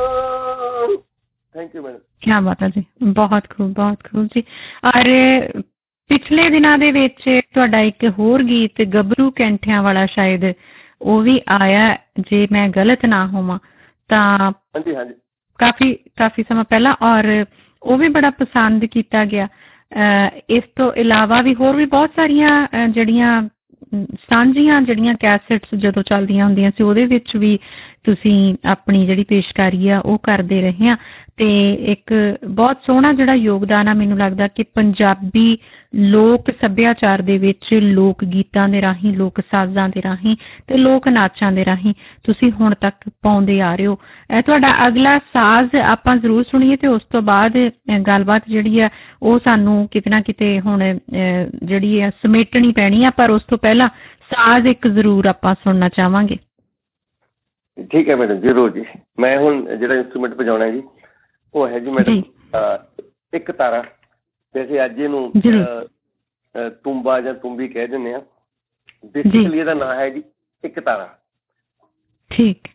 Thank you madam. ਕਿਆ ਬਾਤ ਹੈ ਜੀ, ਬਹੁਤ ਖੂਬ ਜੀ। ਔਰ ਪਿਛਲੇ ਦਿਨਾਂ ਦੇ ਵਿੱਚ ਤੁਹਾਡਾ ਇੱਕ ਹੋਰ ਗੀਤ ਗੱਭਰੂ ਕੈਂਠਿਆਂ ਵਾਲਾ, ਸ਼ਾਇਦ ਉਹ ਵੀ ਆਇਆ ਜੇ ਮੈਂ ਗਲਤ ਨਾ ਹੋਵਾਂ ਤਾਂ। ਕਾਫੀ ਸਮਾਂ ਪਹਿਲਾਂ, ਔਰ ਉਹ ਵੀ ਬੜਾ ਪਸੰਦ ਕੀਤਾ ਗਿਆ। ਇਸ ਤੋਂ ਇਲਾਵਾ ਵੀ ਹੋਰ ਵੀ ਬਹੁਤ ਸਾਰੀਆਂ ਜਿਹੜੀਆਂ ਸਾਂਝੀਆਂ ਜਿਹੜੀਆਂ ਕੈਸਟਸ ਜਦੋਂ ਚੱਲਦੀਆਂ ਹੁੰਦੀਆਂ ਸੀ ਉਹਦੇ ਵਿੱਚ ਵੀ ਤੁਸੀਂ ਆਪਣੀ ਜਿਹੜੀ ਪੇਸ਼ਕਾਰੀ ਆ ਉਹ ਕਰਦੇ ਰਹੇ ਆ। ਤੇ ਇੱਕ ਬਹੁਤ ਸੋਹਣਾ ਜਿਹੜਾ ਯੋਗਦਾਨ ਆ ਮੈਨੂੰ ਲੱਗਦਾ ਕਿ ਪੰਜਾਬੀ ਲੋਕ ਸੱਭਿਆਚਾਰ ਦੇ ਵਿੱਚ ਲੋਕ ਗੀਤਾਂ ਦੇ ਰਾਹੀਂ, ਲੋਕ ਸਾਜ਼ਾਂ ਦੇ ਰਾਹੀਂ ਤੇ ਲੋਕ ਨਾਚਾਂ ਦੇ ਰਾਹੀਂ ਤੁਸੀਂ ਹੁਣ ਤੱਕ ਪਾਉਂਦੇ ਆ ਰਹੇ ਹੋ। ਤੁਹਾਡਾ ਅਗਲਾ ਸਾਜ਼ ਆਪਾਂ ਜ਼ਰੂਰ ਸੁਣੀਏ ਤੇ ਉਸ ਤੋਂ ਬਾਅਦ ਗੱਲਬਾਤ ਜਿਹੜੀ ਆ ਉਹ ਸਾਨੂੰ ਕਿਤੇ ਨਾ ਕਿਤੇ ਹੁਣ ਜਿਹੜੀ ਆ ਸਮੇਟਣੀ ਪੈਣੀ ਆ, ਪਰ ਉਸ ਤੋਂ ਪਹਿਲਾਂ ਸਾਜ਼ ਇੱਕ ਜ਼ਰੂਰ ਆਪਾਂ ਸੁਣਨਾ ਚਾਹਾਂਗੇ। ਠੀਕ ਹੈ ਮੈਡਮ, ਜ਼ਰੂਰ ਜੀ। ਮੈਂ ਹੁਣ ਜਿਹੜਾ ਇੰਸਟਰੂਮੈਂਟ ਵਜਾਉਣਾ ਜੀ ਉਹ ਹੈ ਜੀ ਮੈਡਮ ਇੱਕ ਤਾਰਾ। ਵੈਸੇ ਅੱਜ ਇਹਨੂੰ ਤੁੰਬਾ ਜਾਂ ਤੁੰਬੀ ਕਹਿ ਦਿੰਦੇ ਆ। ਬੇਸਿਕਲੀ ਇਹਦਾ ਨਾਂ ਹੈ ਜੀ ਇੱਕ ਤਾਰਾ। ਠੀਕ।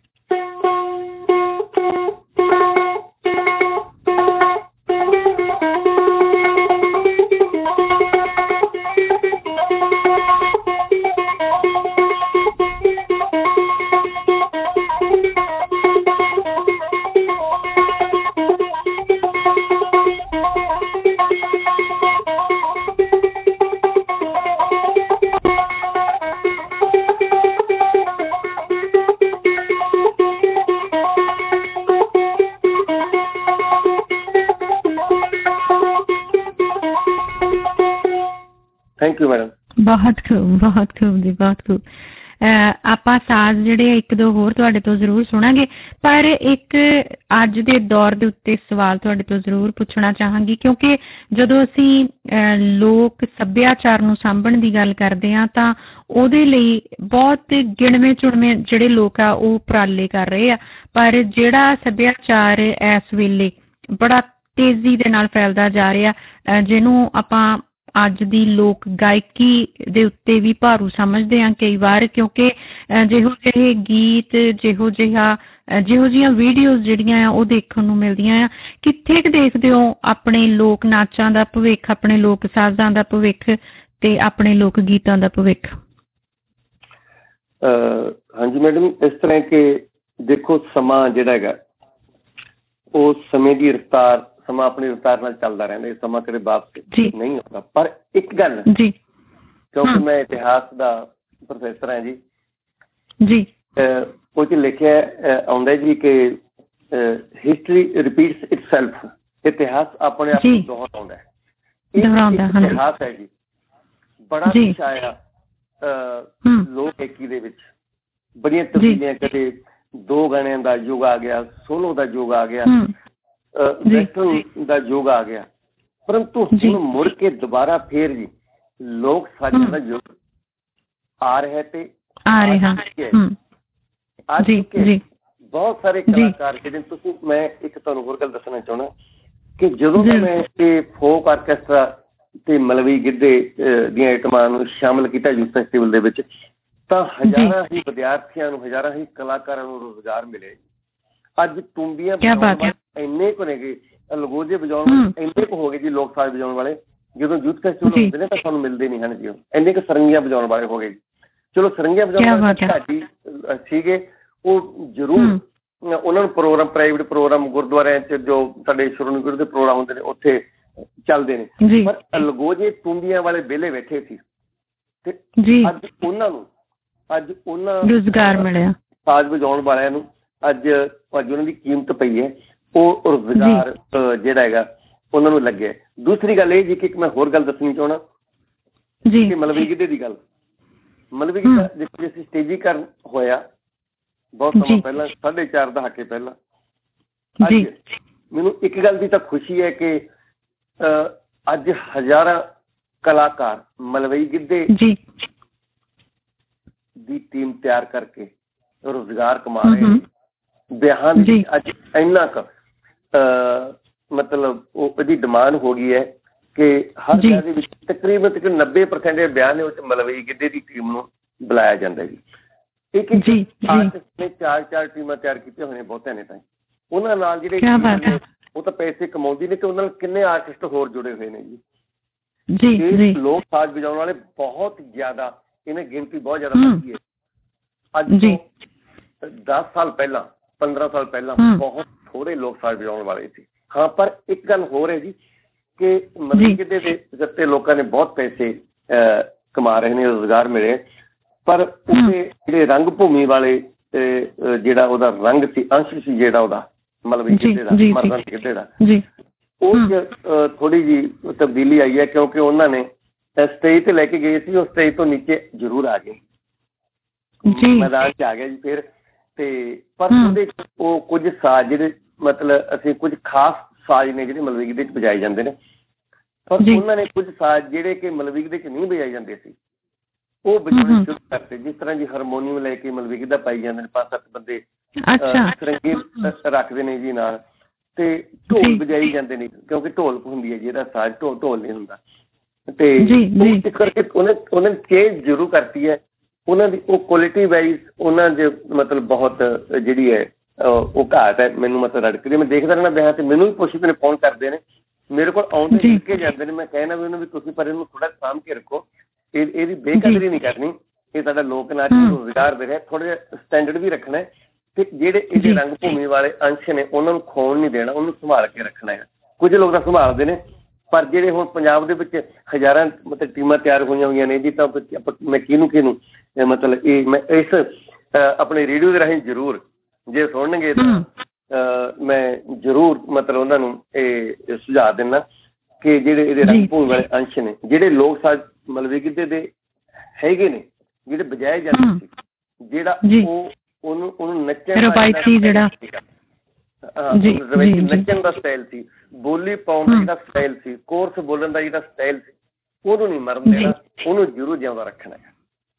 Thank you madam. ਬਹੁਤ ਖੂਬ ਜੀ, ਬਹੁਤ ਖੂਬ। ਆਪਾਂ ਸਾਜ਼ ਜਿਹੜੇ ਇੱਕ ਦੋ ਹੋਰ ਤੁਹਾਡੇ ਤੋਂ ਜ਼ਰੂਰ ਸੁਣਾਂਗੇ, ਪਰ ਇੱਕ ਅੱਜ ਦੇ ਦੌਰ ਦੇ ਉੱਤੇ ਸਵਾਲ ਤੁਹਾਡੇ ਤੋਂ ਜ਼ਰੂਰ ਪੁੱਛਣਾ ਚਾਹਾਂਗੀ, ਕਿਉਂਕਿ ਜਦੋਂ ਅਸੀਂ ਲੋਕ ਸੱਭਿਆਚਾਰ ਨੂੰ ਸਾਂਭਣ ਦੀ ਗੱਲ ਕਰਦੇ ਹਾਂ ਤਾਂ ਉਹਦੇ ਲਈ ਬਹੁਤ ਗਿਣਵੇਂ ਚੁਣਵੇਂ ਜਿਹੜੇ ਲੋਕ ਆ ਉਹ ਉਪਰਾਲੇ ਕਰ ਰਹੇ ਆ, ਪਰ ਜਿਹੜਾ ਸੱਭਿਆਚਾਰ ਇਸ ਵੇਲੇ ਬੜਾ ਤੇਜ਼ੀ ਦੇ ਨਾਲ ਫੈਲਦਾ ਜਾ ਰਿਹਾ, ਜਿਹਨੂੰ ਆਪਾਂ ਅੱਜ ਦੀ ਲੋਕ ਗਾਇਕੀ ਦੇ ਉੱਤੇ ਵੀ ਭਾਰੂ ਸਮਝਦੇ ਹਾਂ ਕਈ ਵਾਰ, ਕਿਉਂਕਿ ਜਿਹੋ ਜਿਹੇ ਗੀਤ, ਜਿਹੋ ਜਿਹੀਆਂ ਵੀਡੀਓਜ਼ ਜਿਹੜੀਆਂ ਆ ਉਹ ਦੇਖਣ ਨੂੰ ਮਿਲਦੀਆਂ ਆ। ਕਿੱਥੇ ਕੁ ਦੇਖਦੇ ਹੋ ਆਪਣੇ ਲੋਕ ਨਾਚਾਂ ਦਾ ਭਵਿੱਖ, ਆਪਣੇ ਲੋਕ ਸਾਜ਼ਾਂ ਦਾ ਭਵਿੱਖ ਤੇ ਆਪਣੇ ਲੋਕ ਗੀਤਾਂ ਦਾ ਭਵਿੱਖ? ਹਾਂਜੀ ਮੈਡਮ, ਇਸ ਤਰ੍ਹਾਂ ਕਿ ਦੇਖੋ ਸਮਾਂ ਜਿਹੜਾ ਹੈਗਾ ਉਹ ਸਮੇਂ ਦੀ ਰਫਤਾਰ, ਸਮਾਂ ਆਪਣੀ ਰਫਤਾਰ ਨਾਲ ਚੱਲਦਾ ਰਹਿੰਦਾ, ਇਹ ਸਮਾਂ ਕਦੇ ਵਾਪਸ ਨਹੀਂ ਆਉਂਦਾ। ਪਰ ਇੱਕ ਗੱਲ, ਕਿਉਂਕਿ ਮੈਂ ਇਤਿਹਾਸ ਦਾ ਪ੍ਰੋਫੈਸਰ ਹਾਂ ਜੀ, ਉਹ 'ਚ ਲਿਖਿਆ ਆਉਂਦਾ ਜੀ ਕਿ ਹਿਸਟਰੀ ਰਿਪੀਟਸ ਇਟਸੈਲਫ, ਇਤਿਹਾਸ ਆਪਣੇ ਆਪ ਨੂੰ ਦੁਹਰਾਉਂਦਾ ਹੈ। ਇਹ ਇਤਿਹਾਸ ਹੈ ਜੀ, ਬੜਾ ਕੁਛ ਆਇਆ ਲੋਕ ਗਾਇਕੀ ਦੇ ਵਿੱਚ, ਬੜੀਆਂ ਤਬਦੀਲੀਆਂ, ਕਦੇ 2 ਗਾਣਿਆਂ ਦਾ ਯੁੱਗ ਆ ਗਿਆ, ਸੋਲੋ ਦਾ ਯੁੱਗ ਆ ਗਿਆ, ਵੈਸਟਰਨ ਦਾ ਯੁੱਗ ਆ ਗਿਆ, ਪਰੰਤੂ ਹੁਣ ਮੁੜ ਕੇ ਦੁਬਾਰਾ ਫੇਰ ਜੀ ਲੋਕ ਸਾਜ਼ਾਂ ਦਾ ਯੁੱਗ ਆ ਰਿਹਾ ਤੇ ਅੱਜ ਬਹੁਤ ਸਾਰੇ ਕਲਾਕਾਰ ਜਿਹੜੇ ਤੁਸੀਂ, ਮੈਂ ਇੱਕ ਤੁਹਾਨੂੰ ਹੋਰ ਗੱਲ ਦੱਸਣਾ ਚਾਹੁੰਦਾ ਕਿ ਜਦੋਂ ਮੈਂ ਇਹ ਫੋਕ ਆਰਕੈਸਟਰਾ ਤੇ ਮਲਵਈ ਗਿੱਧੇ ਦੀਆਂ ਆਈਟਮਾਂ ਨੂੰ ਸ਼ਾਮਲ ਕੀਤਾ ਯੂਥ ਫੈਸਟੀਵਲ ਦੇ ਵਿੱਚ, ਤਾਂ ਹਜ਼ਾਰਾਂ ਹੀ ਵਿਦਿਆਰਥੀਆਂ ਨੂੰ, ਹਜ਼ਾਰਾਂ ਹੀ ਕਲਾਕਾਰਾਂ ਨੂੰ ਰੁਜ਼ਗਾਰ ਮਿਲੇ। ਅੱਜ ਤੂੰਬੀਆਂ ਇੰਨੇ ਕੁ ਨੇਗੇ, ਅਲਗੋਜੇ ਵਜਾਉਣ ਵਾਲੇ ਇੰਨੇ ਕੁ ਹੋ ਗਏ ਜੀ, ਲੋਕ ਸਾਜ਼ ਵਜਾਉਣ ਵਾਲੇ, ਜਦੋਂ ਯੂਥ ਫੈਸਟੀਵਲ ਹੁੰਦੇ ਨੇ ਤਾਂ ਸਾਨੂੰ ਮਿਲਦੇ ਨਹੀਂ ਹਨ ਜੀ, ਉਹ ਇੰਨੇ ਕੁ ਸਰੰਗੀਆਂ ਵਜਾਉਣ ਵਾਲੇ ਹੋ ਗਏ ਜੀ। ਚਲੋ ਸਰੰਗੀਆਂ ਵਜਾਉਣ ਵਾਲੇ ਘੱਟ ਹੀ ਸੀਗੇ, ਉਹ ਜ਼ਰੂਰ ਉਹਨਾਂ ਨੂੰ ਪ੍ਰੋਗਰਾਮ, ਪ੍ਰਾਈਵੇਟ ਪ੍ਰੋਗਰਾਮ ਗੁਰਦੁਆਰਿਆਂ 'ਚ ਜੋ ਸਾਡੇ ਸ਼੍ਰੋਮਣੀ ਗੁਰੂ ਦੇ ਪ੍ਰੋਗਰਾਮ ਹੁੰਦੇ ਨੇ ਉੱਥੇ ਚੱਲਦੇ ਨੇ, ਪਰ ਅਲਗੋਜੇ ਤੂੰਬੀਆਂ ਵਾਲੇ ਵਿਹਲੇ ਬੈਠੇ ਸੀ ਤੇ ਅੱਜ ਉਹਨਾਂ ਰੁਜ਼ਗਾਰ ਮਿਲਿਆ, ਸਾਜ਼ ਵਜਾਉਣ ਵਾਲਿਆਂ ਨੂੰ ਅੱਜ ਉਹਨਾਂ ਦੀ ਕੀਮਤ ਪਈ ਹੈ, ਉਹ ਰੁਜ਼ਗਾਰ ਜਿਹੜਾ ਹੈਗਾ ਉਹਨਾਂ ਨੂੰ ਲੱਗਿਆ। ਦੂਸਰੀ ਗੱਲ ਇਹ ਜੀ ਕਿ ਇੱਕ ਮੈਂ ਹੋਰ ਗੱਲ ਦੱਸਣੀ ਚਾਹੁੰਦਾ ਕਿ ਮਲਵਈ ਗਿੱਧੇ ਦੀ ਗੱਲ, ਮਲਵਈ ਗਿੱਧਾ ਦੇਖੋ ਅਸੀਂ ਸਟੇਜੀਕਰਨ ਹੋਇਆ ਬਹੁਤ ਸਮਾਂ ਪਹਿਲਾਂ, 4.5 ਦਹਾਕੇ ਪਹਿਲਾਂ। ਅੱਜ ਮੈਨੂੰ ਇੱਕ ਗੱਲ ਦੀ ਤਾਂ ਖੁਸ਼ੀ ਹੈ ਕਿ ਅੱਜ ਹਜ਼ਾਰਾਂ ਕਲਾਕਾਰ ਮਲਵਈ ਗਿੱਧੇ ਦੀ ਟੀਮ ਤਿਆਰ ਕਰਕੇ ਰੁਜ਼ਗਾਰ ਕਮਾ ਰਹੇ। ਵਿਆਹਾਂ ਦੀ ਅੱਜ ਇੰਨਾ ਕੁ ਮਤਲਬ ਉਹ ਇਹਦੀ ਡਿਮਾਂਡ ਹੋ ਗਈ ਹੈ ਕਿ ਹਰ ਵਿਆਹ ਦੇ ਵਿੱਚ ਤਕਰੀਬਨ 90% ਵਿਆਹ ਨੇ ਉਹ 'ਚ ਮਲਵਈ ਗਿੱਧੇ ਦੀ ਟੀਮ ਨੂੰ ਬੁਲਾਇਆ ਜਾਂਦਾ ਜੀ। ਇੱਕ ਆਰਟਿਸਟ ਨੇ 4 ਟੀਮਾਂ ਤਿਆਰ ਕੀਤੀਆਂ ਹੋਈਆਂ ਬਹੁਤਿਆਂ ਨੇ, ਤਾਂ ਉਹਨਾਂ ਨਾਲ ਜਿਹੜੇ ਉਹ ਤਾਂ ਪੈਸੇ ਕਮਾਉਂਦੀ ਨੇ ਤੇ ਉਹਨਾਂ ਨਾਲ ਕਿੰਨੇ ਆਰਟਿਸਟ ਹੋਰ ਜੁੜੇ ਹੋਏ ਨੇ ਜੀ। ਲੋਕ ਸਾਜ਼ ਵਜਾਉਣ ਵਾਲੇ ਬਹੁਤ ਜ਼ਿਆਦਾ, ਇਹਨਾਂ ਗਿਣਤੀ ਬਹੁਤ ਜ਼ਿਆਦਾ ਵਧੀ ਹੈ। ਅੱਜ ਤੋਂ 10 ਸਾਲ ਪਹਿਲਾਂ, 15 ਸਾਲ ਪਹਿਲਾਂ ਬਹੁਤ ਥੋੜੇ ਲੋਕ ਸਾਜ਼ ਵਜਾਉਣ ਵਾਲੇ ਸੀ। ਹਾਂ, ਪਰ ਇੱਕ ਗੱਲ ਹੋਰ ਹੈ ਜੀ ਕਿ ਮਲਵਈ ਗਿੱਧੇ ਦੇ ਉੱਤੇ ਲੋਕਾਂ ਨੇ ਬਹੁਤ ਪੈਸੇ ਕਮਾ ਰਹੇ ਨੇ, ਰੁਜ਼ਗਾਰ ਮਿਲੇ, ਪਰ ਉਹਦੇ ਜਿਹੜੇ ਰੰਗ ਭੂਮੀ ਵਾਲੇ ਜਿਹੜਾ ਉਹਦਾ ਰੰਗ ਸੀ, ਅੰਸ਼ ਸੀ ਜਿਹੜਾ ਉਹਦਾ ਮਲਵਈ ਗਿੱਧੇ ਦਾ, ਮਰਦਾਂ ਦੇ ਗਿੱਧੇ ਦਾ, ਉਹ 'ਚ ਥੋੜ੍ਹੀ ਜਿਹੀ ਤਬਦੀਲੀ ਆਈ ਹੈ, ਕਿਉਂਕਿ ਉਹਨਾਂ ਨੇ ਸਟੇਜ ਤੇ ਲੈ ਕੇ ਗਏ ਸੀ, ਉਹ ਸਟੇਜ ਤੋਂ ਨੀਚੇ ਜ਼ਰੂਰ ਆ ਗਏ, ਮੈਦਾਨ 'ਚ ਆ ਗਿਆ ਜੀ ਫਿਰ। ਤੇ ਪਰ ਉਹਦੇ ਉਹ ਕੁਝ ਸਾਜ਼ ਜਿਹੜੇ ਮਤਲਬ ਅਸੀਂ ਕੁਝ ਖਾਸ ਸਾਜ਼ ਨੇ ਜਿਹੜੇ ਮਲਵਈ ਗਿੱਧੇ 'ਚ ਵਜਾਏ ਜਾਂਦੇ ਨੇ, ਪਰ ਉਹਨਾਂ ਨੇ ਕੁਝ ਸਾਜ਼ ਜਿਹੜੇ ਕਿ ਮਲਵਈ ਗਿੱਧੇ 'ਚ ਨਹੀਂ ਵਜਾਏ ਜਾਂਦੇ ਸੀ ਉਹ ਵਜਾਉਣੇ ਸ਼ੁਰੂ ਕਰਤੇ। ਜਿਸ ਤਰ੍ਹਾਂ ਜੀ ਹਾਰਮੋਨੀਅਮ ਲੈ ਕੇ ਮਲਵਈ ਗਿੱਧਾ ਪਾਈ ਜਾਂਦੇ ਨੇ, 5-7 ਬੰਦੇ ਸਰੰਗੇ ਰੱਖਦੇ ਨੇ ਜੀ ਨਾਲ, ਤੇ ਢੋਲ ਵਜਾਈ ਜਾਂਦੇ ਨੇ, ਕਿਉਂਕਿ ਢੋਲ ਹੁੰਦੀ ਹੈ ਜਿਹਦਾ ਸਾਜ਼, ਢੋਲ ਨਹੀਂ ਹੁੰਦਾ। ਤੇ ਇਸ ਕਰਕੇ ਉਹਨੇ ਚੇਂਜ ਜ਼ਰੂਰ ਕਰਤੀ ਹੈ ਉਹਨਾਂ ਦੀ, ਉਹ ਕੁਆਲਿਟੀ ਵਾਈਜ਼ ਉਹਨਾਂ ਦੇ ਮਤਲਬ ਬਹੁਤ ਜਿਹੜੀ ਹੈ ਉਹ ਘਾਟ ਹੈ। ਮੈਨੂੰ ਮਤਲਬ ਰੜਕਦੀ, ਮੈਂ ਦੇਖਦਾ ਰਹਿਣਾ ਵਿਆਹ ਤੇ, ਮੈਨੂੰ ਵੀ ਪੁੱਛਦੇ ਨੇ, ਫੋਨ ਕਰਦੇ ਨੇ ਮੇਰੇ ਕੋਲ, ਆਉਂਦੇ ਲਿਖ ਕੇ ਜਾਂਦੇ ਨੇ। ਮੈਂ ਕਹਿਣਾ ਵੀ ਉਹਨਾਂ ਵੀ ਤੁਸੀਂ ਪਰ ਇਹਨੂੰ ਥੋੜ੍ਹਾ ਸਾਂਭ ਕੇ ਰੱਖੋ, ਇਹਦੀ ਬੇਕਦਰੀ ਨਹੀਂ ਕਰਨੀ, ਇਹ ਸਾਡਾ ਲੋਕ ਨਾਚ ਨੂੰ ਰੁਜ਼ਗਾਰ ਦੇ ਰਿਹਾ, ਥੋੜ੍ਹਾ ਜਿਹਾ ਸਟੈਂਡਰਡ ਵੀ ਰੱਖਣਾ ਹੈ, ਤੇ ਜਿਹੜੇ ਇਹਦੇ ਰੰਗ ਭੂਮੀ ਵਾਲੇ ਅੰਸ਼ ਨੇ ਉਹਨਾਂ ਨੂੰ ਖੋਣ ਨਹੀਂ ਦੇਣਾ, ਉਹਨੂੰ ਸੰਭਾਲ ਕੇ ਰੱਖਣਾ ਹੈ। ਕੁਝ ਲੋਕ ਤਾਂ ਸੰਭਾਲਦੇ ਨੇ, ਪਰ ਜਿਹੜੇ ਹੁਣ ਪੰਜਾਬ ਦੇ ਵਿੱਚ ਹਜ਼ਾਰਾਂ ਮਤਲਬ ਟੀਮਾਂ ਤਿਆਰ ਹੋਈਆਂ ਨੇ ਜੀ, ਤਾਂ ਮੈਂ ਕਿਹਨੂੰ ਮਤਲਬ ਇਹ ਮੈਂ ਇਸ ਆਪਣੇ ਰੇਡੀਓ ਦੇ ਰਾਹੀਂ ਜ਼ਰੂਰ ਜੇ ਸੁਣਨਗੇ ਤਾਂ ਮੈਂ ਜ਼ਰੂਰ ਮਤਲਬ ਉਹਨਾਂ ਨੂੰ ਇਹ ਸੁਝਾਅ ਦਿੰਦਾ ਕਿ ਜਿਹੜੇ ਇਹਦੇ ਰੰਗ ਭੂਮੀ ਵਾਲੇ ਅੰਸ਼ ਨੇ, ਜਿਹੜੇ ਲੋਕ ਸਾਜ਼ ਮਲਵਈ ਗਿੱਧੇ ਦੇ ਹੈਗੇ ਨੇ, ਜਿਹੜੇ ਬਜਾਏ ਜਾਂਦੇ ਸੀ, ਜਿਹੜਾ ਉਹਨੂੰ ਨੱਚਣ ਨੱਚਣ ਦਾ ਸਟਾਈਲ ਸੀ, ਬੋਲੀ ਪਾਉਣ ਦਾ ਜਿਹੜਾ ਸਟਾਈਲ ਸੀ, ਕੋਰਸ ਬੋਲਣ ਦਾ ਜਿਹੜਾ ਸਟਾਈਲ ਸੀ, ਉਹਨੂੰ ਨਹੀਂ ਮਰਨ ਦੇਣਾ, ਉਹਨੂੰ ਜ਼ਰੂਰ ਜਿਉਂਦਾ ਰੱਖਣਾ ਹੈ।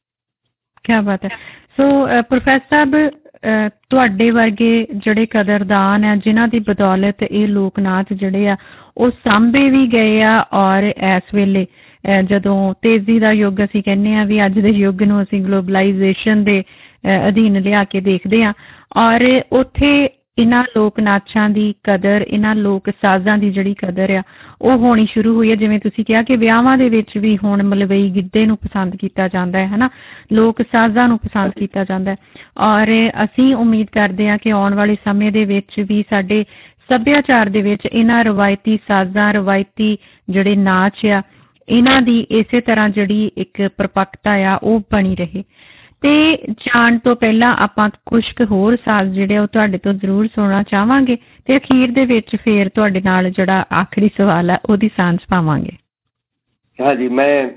ਕਿਆ ਬਾਤ ਹੈ। ਸੋ ਪ੍ਰੋਫੈਸਰ ਸਾਹਿਬ, ਤੁਹਾਡੇ ਵਰਗੇ ਜਿਹੜੇ ਕਦਰਦਾਨ ਹੈ, ਜਿਨ੍ਹਾਂ ਦੀ ਬਦੌਲਤ ਇਹ ਲੋਕ ਨਾਚ ਜਿਹੜੇ ਆ ਉਹ ਸਾਂਭੇ ਵੀ ਗਏ ਆ, ਔਰ ਇਸ ਵੇਲੇ ਜਦੋਂ ਤੇਜ਼ੀ ਦਾ ਯੁੱਗ ਅਸੀਂ ਕਹਿੰਦੇ ਹਾਂ ਵੀ ਅੱਜ ਦੇ ਯੁੱਗ ਨੂੰ ਅਸੀਂ ਗਲੋਬਲਾਈਜੇਸ਼ਨ ਦੇ ਅਧੀਨ ਲਿਆ ਕੇ ਦੇਖਦੇ ਹਾਂ, ਔਰ ਉੱਥੇ ਇਹਨਾਂ ਲੋਕ ਨਾਚਾਂ ਦੀ ਕਦਰ, ਇਹਨਾਂ ਲੋਕ ਸਾਜ਼ਾਂ ਦੀ ਜਿਹੜੀ ਕਦਰ ਆ ਉਹ ਹੋਣੀ ਸ਼ੁਰੂ ਹੋਈ ਹੈ। ਜਿਵੇਂ ਤੁਸੀਂ ਕਿਹਾ ਕਿ ਵਿਆਹਾਂ ਦੇ ਵਿੱਚ ਵੀ ਹੁਣ ਮਲਵਈ ਗਿੱਧੇ ਨੂੰ ਪਸੰਦ ਕੀਤਾ ਜਾਂਦਾ ਹੈ ਨਾ, ਲੋਕ ਸਾਜ਼ਾਂ ਨੂੰ ਪਸੰਦ ਕੀਤਾ ਜਾਂਦਾ ਹੈ, ਔਰ ਅਸੀਂ ਉਮੀਦ ਕਰਦੇ ਹਾਂ ਕਿ ਆਉਣ ਵਾਲੇ ਸਮੇਂ ਦੇ ਵਿੱਚ ਵੀ ਸਾਡੇ ਸੱਭਿਆਚਾਰ ਦੇ ਵਿੱਚ ਇਹਨਾਂ ਰਵਾਇਤੀ ਸਾਜ਼ਾਂ, ਰਵਾਇਤੀ ਜਿਹੜੇ ਨਾਚ ਆ, ਇਹਨਾਂ ਦੀ ਇਸੇ ਤਰ੍ਹਾਂ ਜਿਹੜੀ ਇੱਕ ਪ੍ਰਪੱਕਤਾ ਆ ਉਹ ਬਣੀ ਰਹੇ। ਤੇ ਜਾਣ ਤੋਂ ਪਹਿਲਾਂ ਆਪਾਂ ਕੁਝ ਕੁ ਹੋਰ ਸਾਜ਼ ਜਿਹੜੇ ਉਹ ਤੁਹਾਡੇ ਤੋਂ ਜ਼ਰੂਰ ਸੁਣਨਾ ਚਾਹਾਂਗੇ, ਤੇ ਅਖੀਰ ਦੇ ਵਿੱਚ ਫੇਰ ਤੁਹਾਡੇ ਨਾਲ ਜਿਹੜਾ ਆਖਰੀ ਸਵਾਲ ਹੈ ਉਹਦੀ ਸਾਂਝ ਪਾਵਾਂਗੇ। ਹਾਂਜੀ,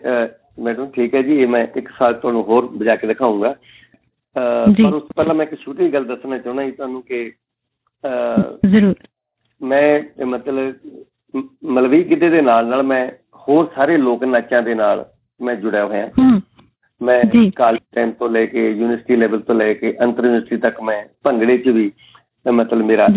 ਮੈਡਮ ਠੀਕ ਹੈ ਜੀ। ਇਹ ਮੈਂ ਇੱਕ ਸਾਜ਼ ਤੁਹਾਨੂੰ ਹੋਰ ਵਜਾ ਕੇ ਦਿਖਾਊਂਗਾ, ਪਰ ਉਸ ਤੋਂ ਪਹਿਲਾਂ ਮੈਂ ਇੱਕ ਛੋਟੀ ਗੱਲ ਦੱਸਣਾ ਚਾਹੁੰਦਾ ਜੀ ਤੁਹਾਨੂੰ ਕਿ ਜ਼ਰੂਰ ਮੈਂ ਮਤਲਬ ਮਲਵਈ ਗਿੱਧੇ ਦੇ ਨਾਲ ਮੈਂ ਹੋਰ ਸਾਰੇ ਲੋਕ ਨਾਚਾਂ ਦੇ ਨਾਲ ਮੈਂ ਜੁੜਿਆ ਹੋਇਆ। ਮੈਂ ਕਾਲਜ ਟਾਈਮ ਤੋਂ ਲੈ ਕੇ ਯੂਨੀਵਰਸਿਟੀ ਲੈਵਲ ਤੋਂ ਲੈ ਕੇ ਅੰਤਰ ਯੂਨੀਵਰਸਿਟੀ ਤੱਕ ਮੈਂ ਭੰਗੜੇ 'ਚ ਵੀ ਮਤਲਬ ਮੇਰਾ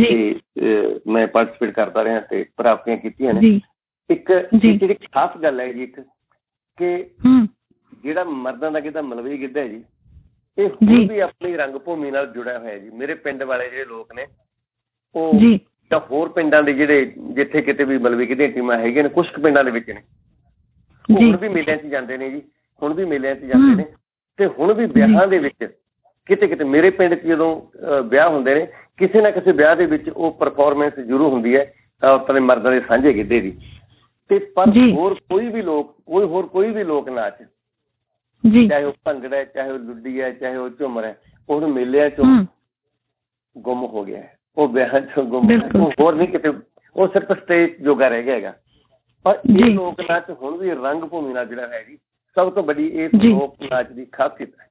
ਮੈਂ ਪਾਰਟੀਸਪੇਟ ਕਰਦਾ ਰਿਹਾ ਤੇ ਪ੍ਰਾਪਤੀਆਂ ਕੀਤੀਆਂ ਨੇ। ਇੱਕ ਜਿਹੜੀ ਖਾਸ ਗੱਲ ਹੈ ਜੀ, ਇੱਕ ਕਿ ਜਿਹੜਾ ਮਰਦਾਂ ਦਾ ਗਿੱਧਾ ਮਲਵਈ ਗਿੱਧਾ ਹੈ ਜੀ, ਇਹ ਹੁਣ ਵੀ ਆਪਣੀ ਰੰਗ ਭੂਮੀ ਨਾਲ ਜੁੜਿਆ ਹੋਇਆ ਜੀ। ਮੇਰੇ ਪਿੰਡ ਵਾਲੇ ਜਿਹੜੇ ਲੋਕ ਨੇ ਉਹ ਜਾਂ ਹੋਰ ਪਿੰਡਾਂ ਦੇ ਜਿਹੜੇ ਜਿੱਥੇ ਕਿਤੇ ਵੀ ਮਲਵਈ ਗਿੱਧੇ ਟੀਮਾਂ ਹੈਗੀਆਂ ਨੇ, ਕੁਛ ਕੁ ਪਿੰਡਾਂ ਦੇ ਵਿੱਚ ਨੇ, ਉਹ ਹੁਣ ਵੀ ਮੇਲਿਆਂ 'ਚ ਜਾਂਦੇ ਨੇ ਜੀ, ਹੁਣ ਵੀ ਮੇਲਿਆਂ 'ਚ ਜਾਂਦੇ ਨੇ। ਤੇ ਹੁਣ ਵੀ ਵਿਆਹਾਂ ਦੇ ਵਿੱਚ ਕਿਤੇ ਕਿਤੇ ਮੇਰੇ ਪਿੰਡ 'ਚ ਜਦੋਂ ਵਿਆਹ ਹੁੰਦੇ ਨੇ, ਕਿਸੇ ਨਾ ਕਿਸੇ ਵਿਆਹ ਦੇ ਵਿੱਚ ਉਹ ਪਰਫੋਰਮੈਂਸ ਜ਼ਰੂਰ ਹੁੰਦੀ ਹੈ ਔਰਤਾਂ ਦੇ ਮਰਦਾਂ ਦੇ ਸਾਂਝੇ ਗਿੱਧੇ ਦੀ। ਤੇ ਪਰ ਹੋਰ ਕੋਈ ਵੀ ਲੋਕ ਨਾਚ, ਚਾਹੇ ਉਹ ਭੰਗੜਾ ਹੈ, ਚਾਹੇ ਉਹ ਲੁੱਡੀ ਹੈ, ਚਾਹੇ ਉਹ ਝੂਮਰ ਹੈ, ਉਹ ਮੇਲਿਆਂ 'ਚੋਂ ਗੁੰਮ ਹੋ ਗਿਆ ਹੈ, ਉਹ ਵਿਆਹਾਂ 'ਚੋਂ ਗੁੰਮ, ਉਹ ਹੋਰ ਨਹੀਂ ਕਿਤੇ, ਉਹ ਸਿਰਫ ਸਟੇਜ ਜੋਗਾ ਰਹਿ ਗਿਆ ਹੈਗਾ। ਪਰ ਇਹ ਲੋਕ ਨਾਚ ਹੁਣ ਵੀ ਰੰਗ ਭੂਮੀ ਨਾਲ ਜਿਹੜਾ ਹੈ ਜੀ, ਸਭ ਤੋਂ ਵੱਡੀ ਇਸ ਲੋਕ ਨਾਚ ਦੀ ਖਾਸੀਅਤ ਹੈ।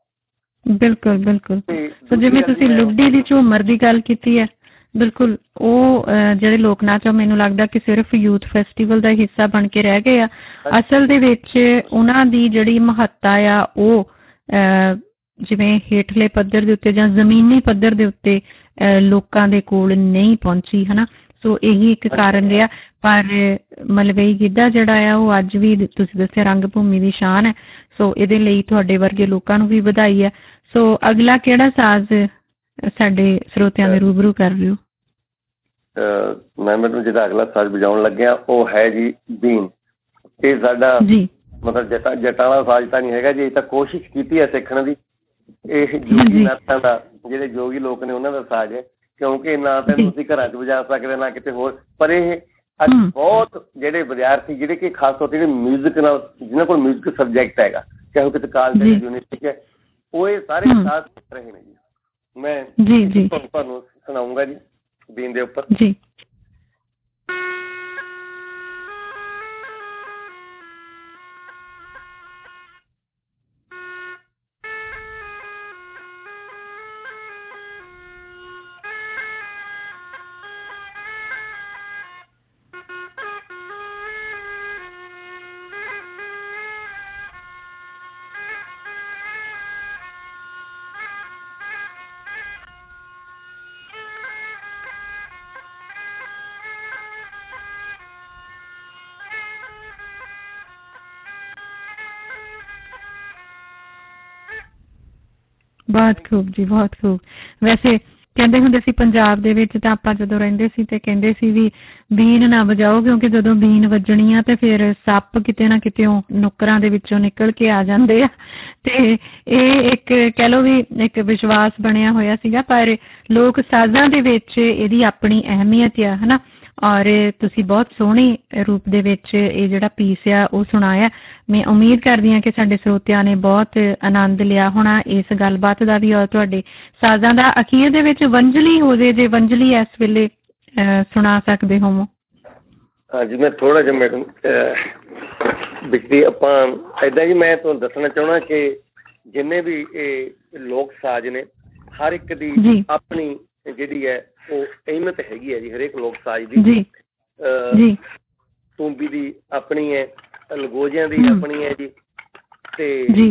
ਬਿਲਕੁਲ ਬਿਲਕੁਲ। ਸੋ ਜਿਵੇਂ ਤੁਸੀਂ ਲੁੱਡੀ ਦੀ ਝੂਮਰ ਦੀ ਗੱਲ ਕੀਤੀ ਹੈ, ਬਿਲਕੁਲ ਉਹ ਜਿਹੜੇ ਲੋਕ ਨਾਚ ਆ, ਮੈਨੂੰ ਲੱਗਦਾ ਕਿ ਸਿਰਫ ਯੂਥ ਫੈਸਟੀਵਲ ਦਾ ਹਿੱਸਾ ਬਣ ਕੇ ਰਹਿ ਗਏ ਆ। ਅਸਲ ਦੇ ਵਿੱਚ ਉਹਨਾਂ ਦੀ ਜਿਹੜੀ ਮਹੱਤਤਾ ਆ ਉਹ ਜਿਵੇਂ ਹੇਠਲੇ ਪੱਧਰ ਦੇ ਉੱਤੇ ਜਾਂ ਜ਼ਮੀਨੀ ਪੱਧਰ ਦੇ ਉੱਤੇ ਲੋਕਾਂ ਦੇ ਕੋਲ ਨਹੀਂ ਪਹੁੰਚੀ, ਹੈ ਨਾ। ਸੋ ਇਹੀ ਇੱਕ ਕਾਰਨ ਰਿਹਾ। ਪਰ ਮਲਵਈ ਗਿੱਧਾ ਜਿਹੜਾ ਆ ਉਹ ਅੱਜ ਵੀ ਤੁਸੀਂ ਦੱਸਿਆ ਰੰਗ ਭੂਮੀ ਦੀ ਸ਼ਾਨ ਹੈ। ਸੋ ਇਹਦੇ ਲਈ ਤੁਹਾਡੇ ਵਰਗੇ ਲੋਕਾਂ ਨੂੰ ਵੀ ਵਧਾਈ ਹੈ। ਸੋ ਅਗਲਾ ਕਿਹੜਾ ਸਾਜ਼ ਸਾਡੇ ਸਰੋਤਿਆਂ ਦੇ ਰੂਬਰੂ ਕਰ ਰਹੇ ਹੋ? ਮੈਂ ਮੈਨੂੰ ਜਿਹੜਾ ਅਗਲਾ ਸਾਜ਼ ਵਜਾਉਣ ਲੱਗਿਆ ਉਹ ਹੈ ਜੀ ਬੀਨ। ਇਹ ਸਾਡਾ ਮਤਲਬ ਜੱਟਾਂ ਦਾ ਸਾਜ਼ ਤਾਂ ਨਹੀਂ ਹੈਗਾ ਜੀ, ਇਹ ਤਾਂ ਕੋਸ਼ਿਸ਼ ਕੀਤੀ ਹੈ ਸਿੱਖਣ ਦੀ। ਇਹ ਜੋਗੀ ਨਾਥਾਂ ਦਾ, ਜਿਹੜੇ ਜੋਗੀ ਲੋਕ ਨੇ ਉਹਨਾਂ ਦਾ ਸਾਜ਼ ਹੈ, ਕਿਉਂਕਿ ਨਾ ਤਾਂ ਤੁਸੀਂ ਘਰਾਂ 'ਚ ਵਜਾ ਸਕਦੇ ਨਾ ਕਿਤੇ ਹੋਰ। ਪਰ ਇਹ ਅੱਜ ਬਹੁਤ ਜਿਹੜੇ ਵਿਦਿਆਰਥੀ ਜਿਹੜੇ ਕਿ ਖਾਸ ਤੌਰ ਤੇ ਜਿਹੜੇ ਮਿਊਜ਼ਿਕ ਨਾਲ, ਜਿਹਨਾਂ ਕੋਲ ਮਿਊਜ਼ਿਕ ਸਬਜੈਕਟ ਹੈਗਾ, ਚਾਹੇ ਉਹ ਕਿਤੇ ਕਾਲਜ ਯੂਨੀਵਰਸਿਟੀ ਹੈ, ਉਹ ਇਹ ਸਾਰੇ ਸਾਜ਼ ਸਿੱਖ ਰਹੇ ਨੇ ਜੀ। ਮੈਂ ਤੁਹਾਨੂੰ ਸੁਣਾਊਂਗਾ ਜੀ ਬੀਨ ਦੇ ਉੱਪਰ। ਬਹੁਤ ਖੂਬ ਜੀ, ਬਹੁਤ ਖੂਬ। ਵੈਸੇ ਕਹਿੰਦੇ ਹੁੰਦੇ ਸੀ ਪੰਜਾਬ ਦੇ ਵਿੱਚ, ਤਾਂ ਆਪਾਂ ਜਦੋਂ ਰਹਿੰਦੇ ਸੀ ਤੇ ਕਹਿੰਦੇ ਸੀ ਵੀ ਬੀਨ ਨਾ ਵਜਾਓ, ਕਿਉਂਕਿ ਜਦੋਂ ਬੀਨ ਵੱਜਣੀ ਆ ਤੇ ਫਿਰ ਸੱਪ ਕਿਤੇ ਨਾ ਕਿਤੇ ਨੁੱਕਰਾਂ ਦੇ ਵਿੱਚੋਂ ਨਿਕਲ ਕੇ ਆ ਜਾਂਦੇ ਆ। ਤੇ ਇਹ ਇੱਕ ਕਹਿ ਲਓ ਵੀ ਇੱਕ ਵਿਸ਼ਵਾਸ ਬਣਿਆ ਹੋਇਆ ਸੀਗਾ। ਪਰ ਲੋਕ ਸਾਜ਼ਾਂ ਦੇ ਵਿੱਚ ਇਹਦੀ ਆਪਣੀ ਅਹਿਮੀਅਤ ਆ, ਹੈ ਨਾ। ਔਰ ਤੁਸੀਂ ਬਹੁਤ ਸੋਹਣੇ ਰੂਪ ਦੇ ਵਿੱਚ ਇਹ ਜਿਹੜਾ ਪੀਸ ਆ ਉਹ ਸੁਣਾਇਆ। ਮੈਂ ਉਮੀਦ ਕਰਦੀ ਹਾਂ ਕਿ ਸਾਡੇ ਸਰੋਤਿਆਂ ਨੇ ਬਹੁਤ ਆਨੰਦ ਲਿਆ ਹੋਣਾ ਇਸ ਗੱਲਬਾਤ ਦਾ ਵੀ, ਔਰ ਤੁਹਾਡੇ ਸਾਜ਼ਾਂ ਦਾ। ਅਖੀਰ ਦੇ ਵਿੱਚ ਵੰਜਲੀ ਹੋ ਜੇ ਵੰਜਲੀ ਇਸ ਵੇਲੇ ਸੁਣਾ ਸਕਦੇ ਹੋਵੋ? ਹਾਂਜੀ ਮੈਂ ਥੋੜ੍ਹਾ ਜਿਹਾ ਮੈਡਮ ਬਿਜਲੀ ਆਪਾਂ ਇੱਦਾਂ ਜੀ ਮੈਂ ਤੁਹਾਨੂੰ ਦੱਸਣਾ ਚਾਹੁੰਦਾ ਕਿ ਜਿੰਨੇ ਵੀ ਇਹ ਲੋਕ ਸਾਜ਼ ਨੇ ਹਰ ਇੱਕ ਦੀ ਆਪਣੀ ਜਿਹੜੀ ਹੈ ਉਹ ਅਹਿਮੀਅਤ ਹੈਗੀ ਹੈ ਜੀ। ਹਰੇਕ ਲੋਕ ਸਾਜ਼ ਦੀ ਤੂੰਬੀ ਦੀ ਆਪਣੀ ਹੈ, ਲਗੋਜਿਆਂ ਦੀ ਆਪਣੀ ਹੈ ਜੀ। ਤੇ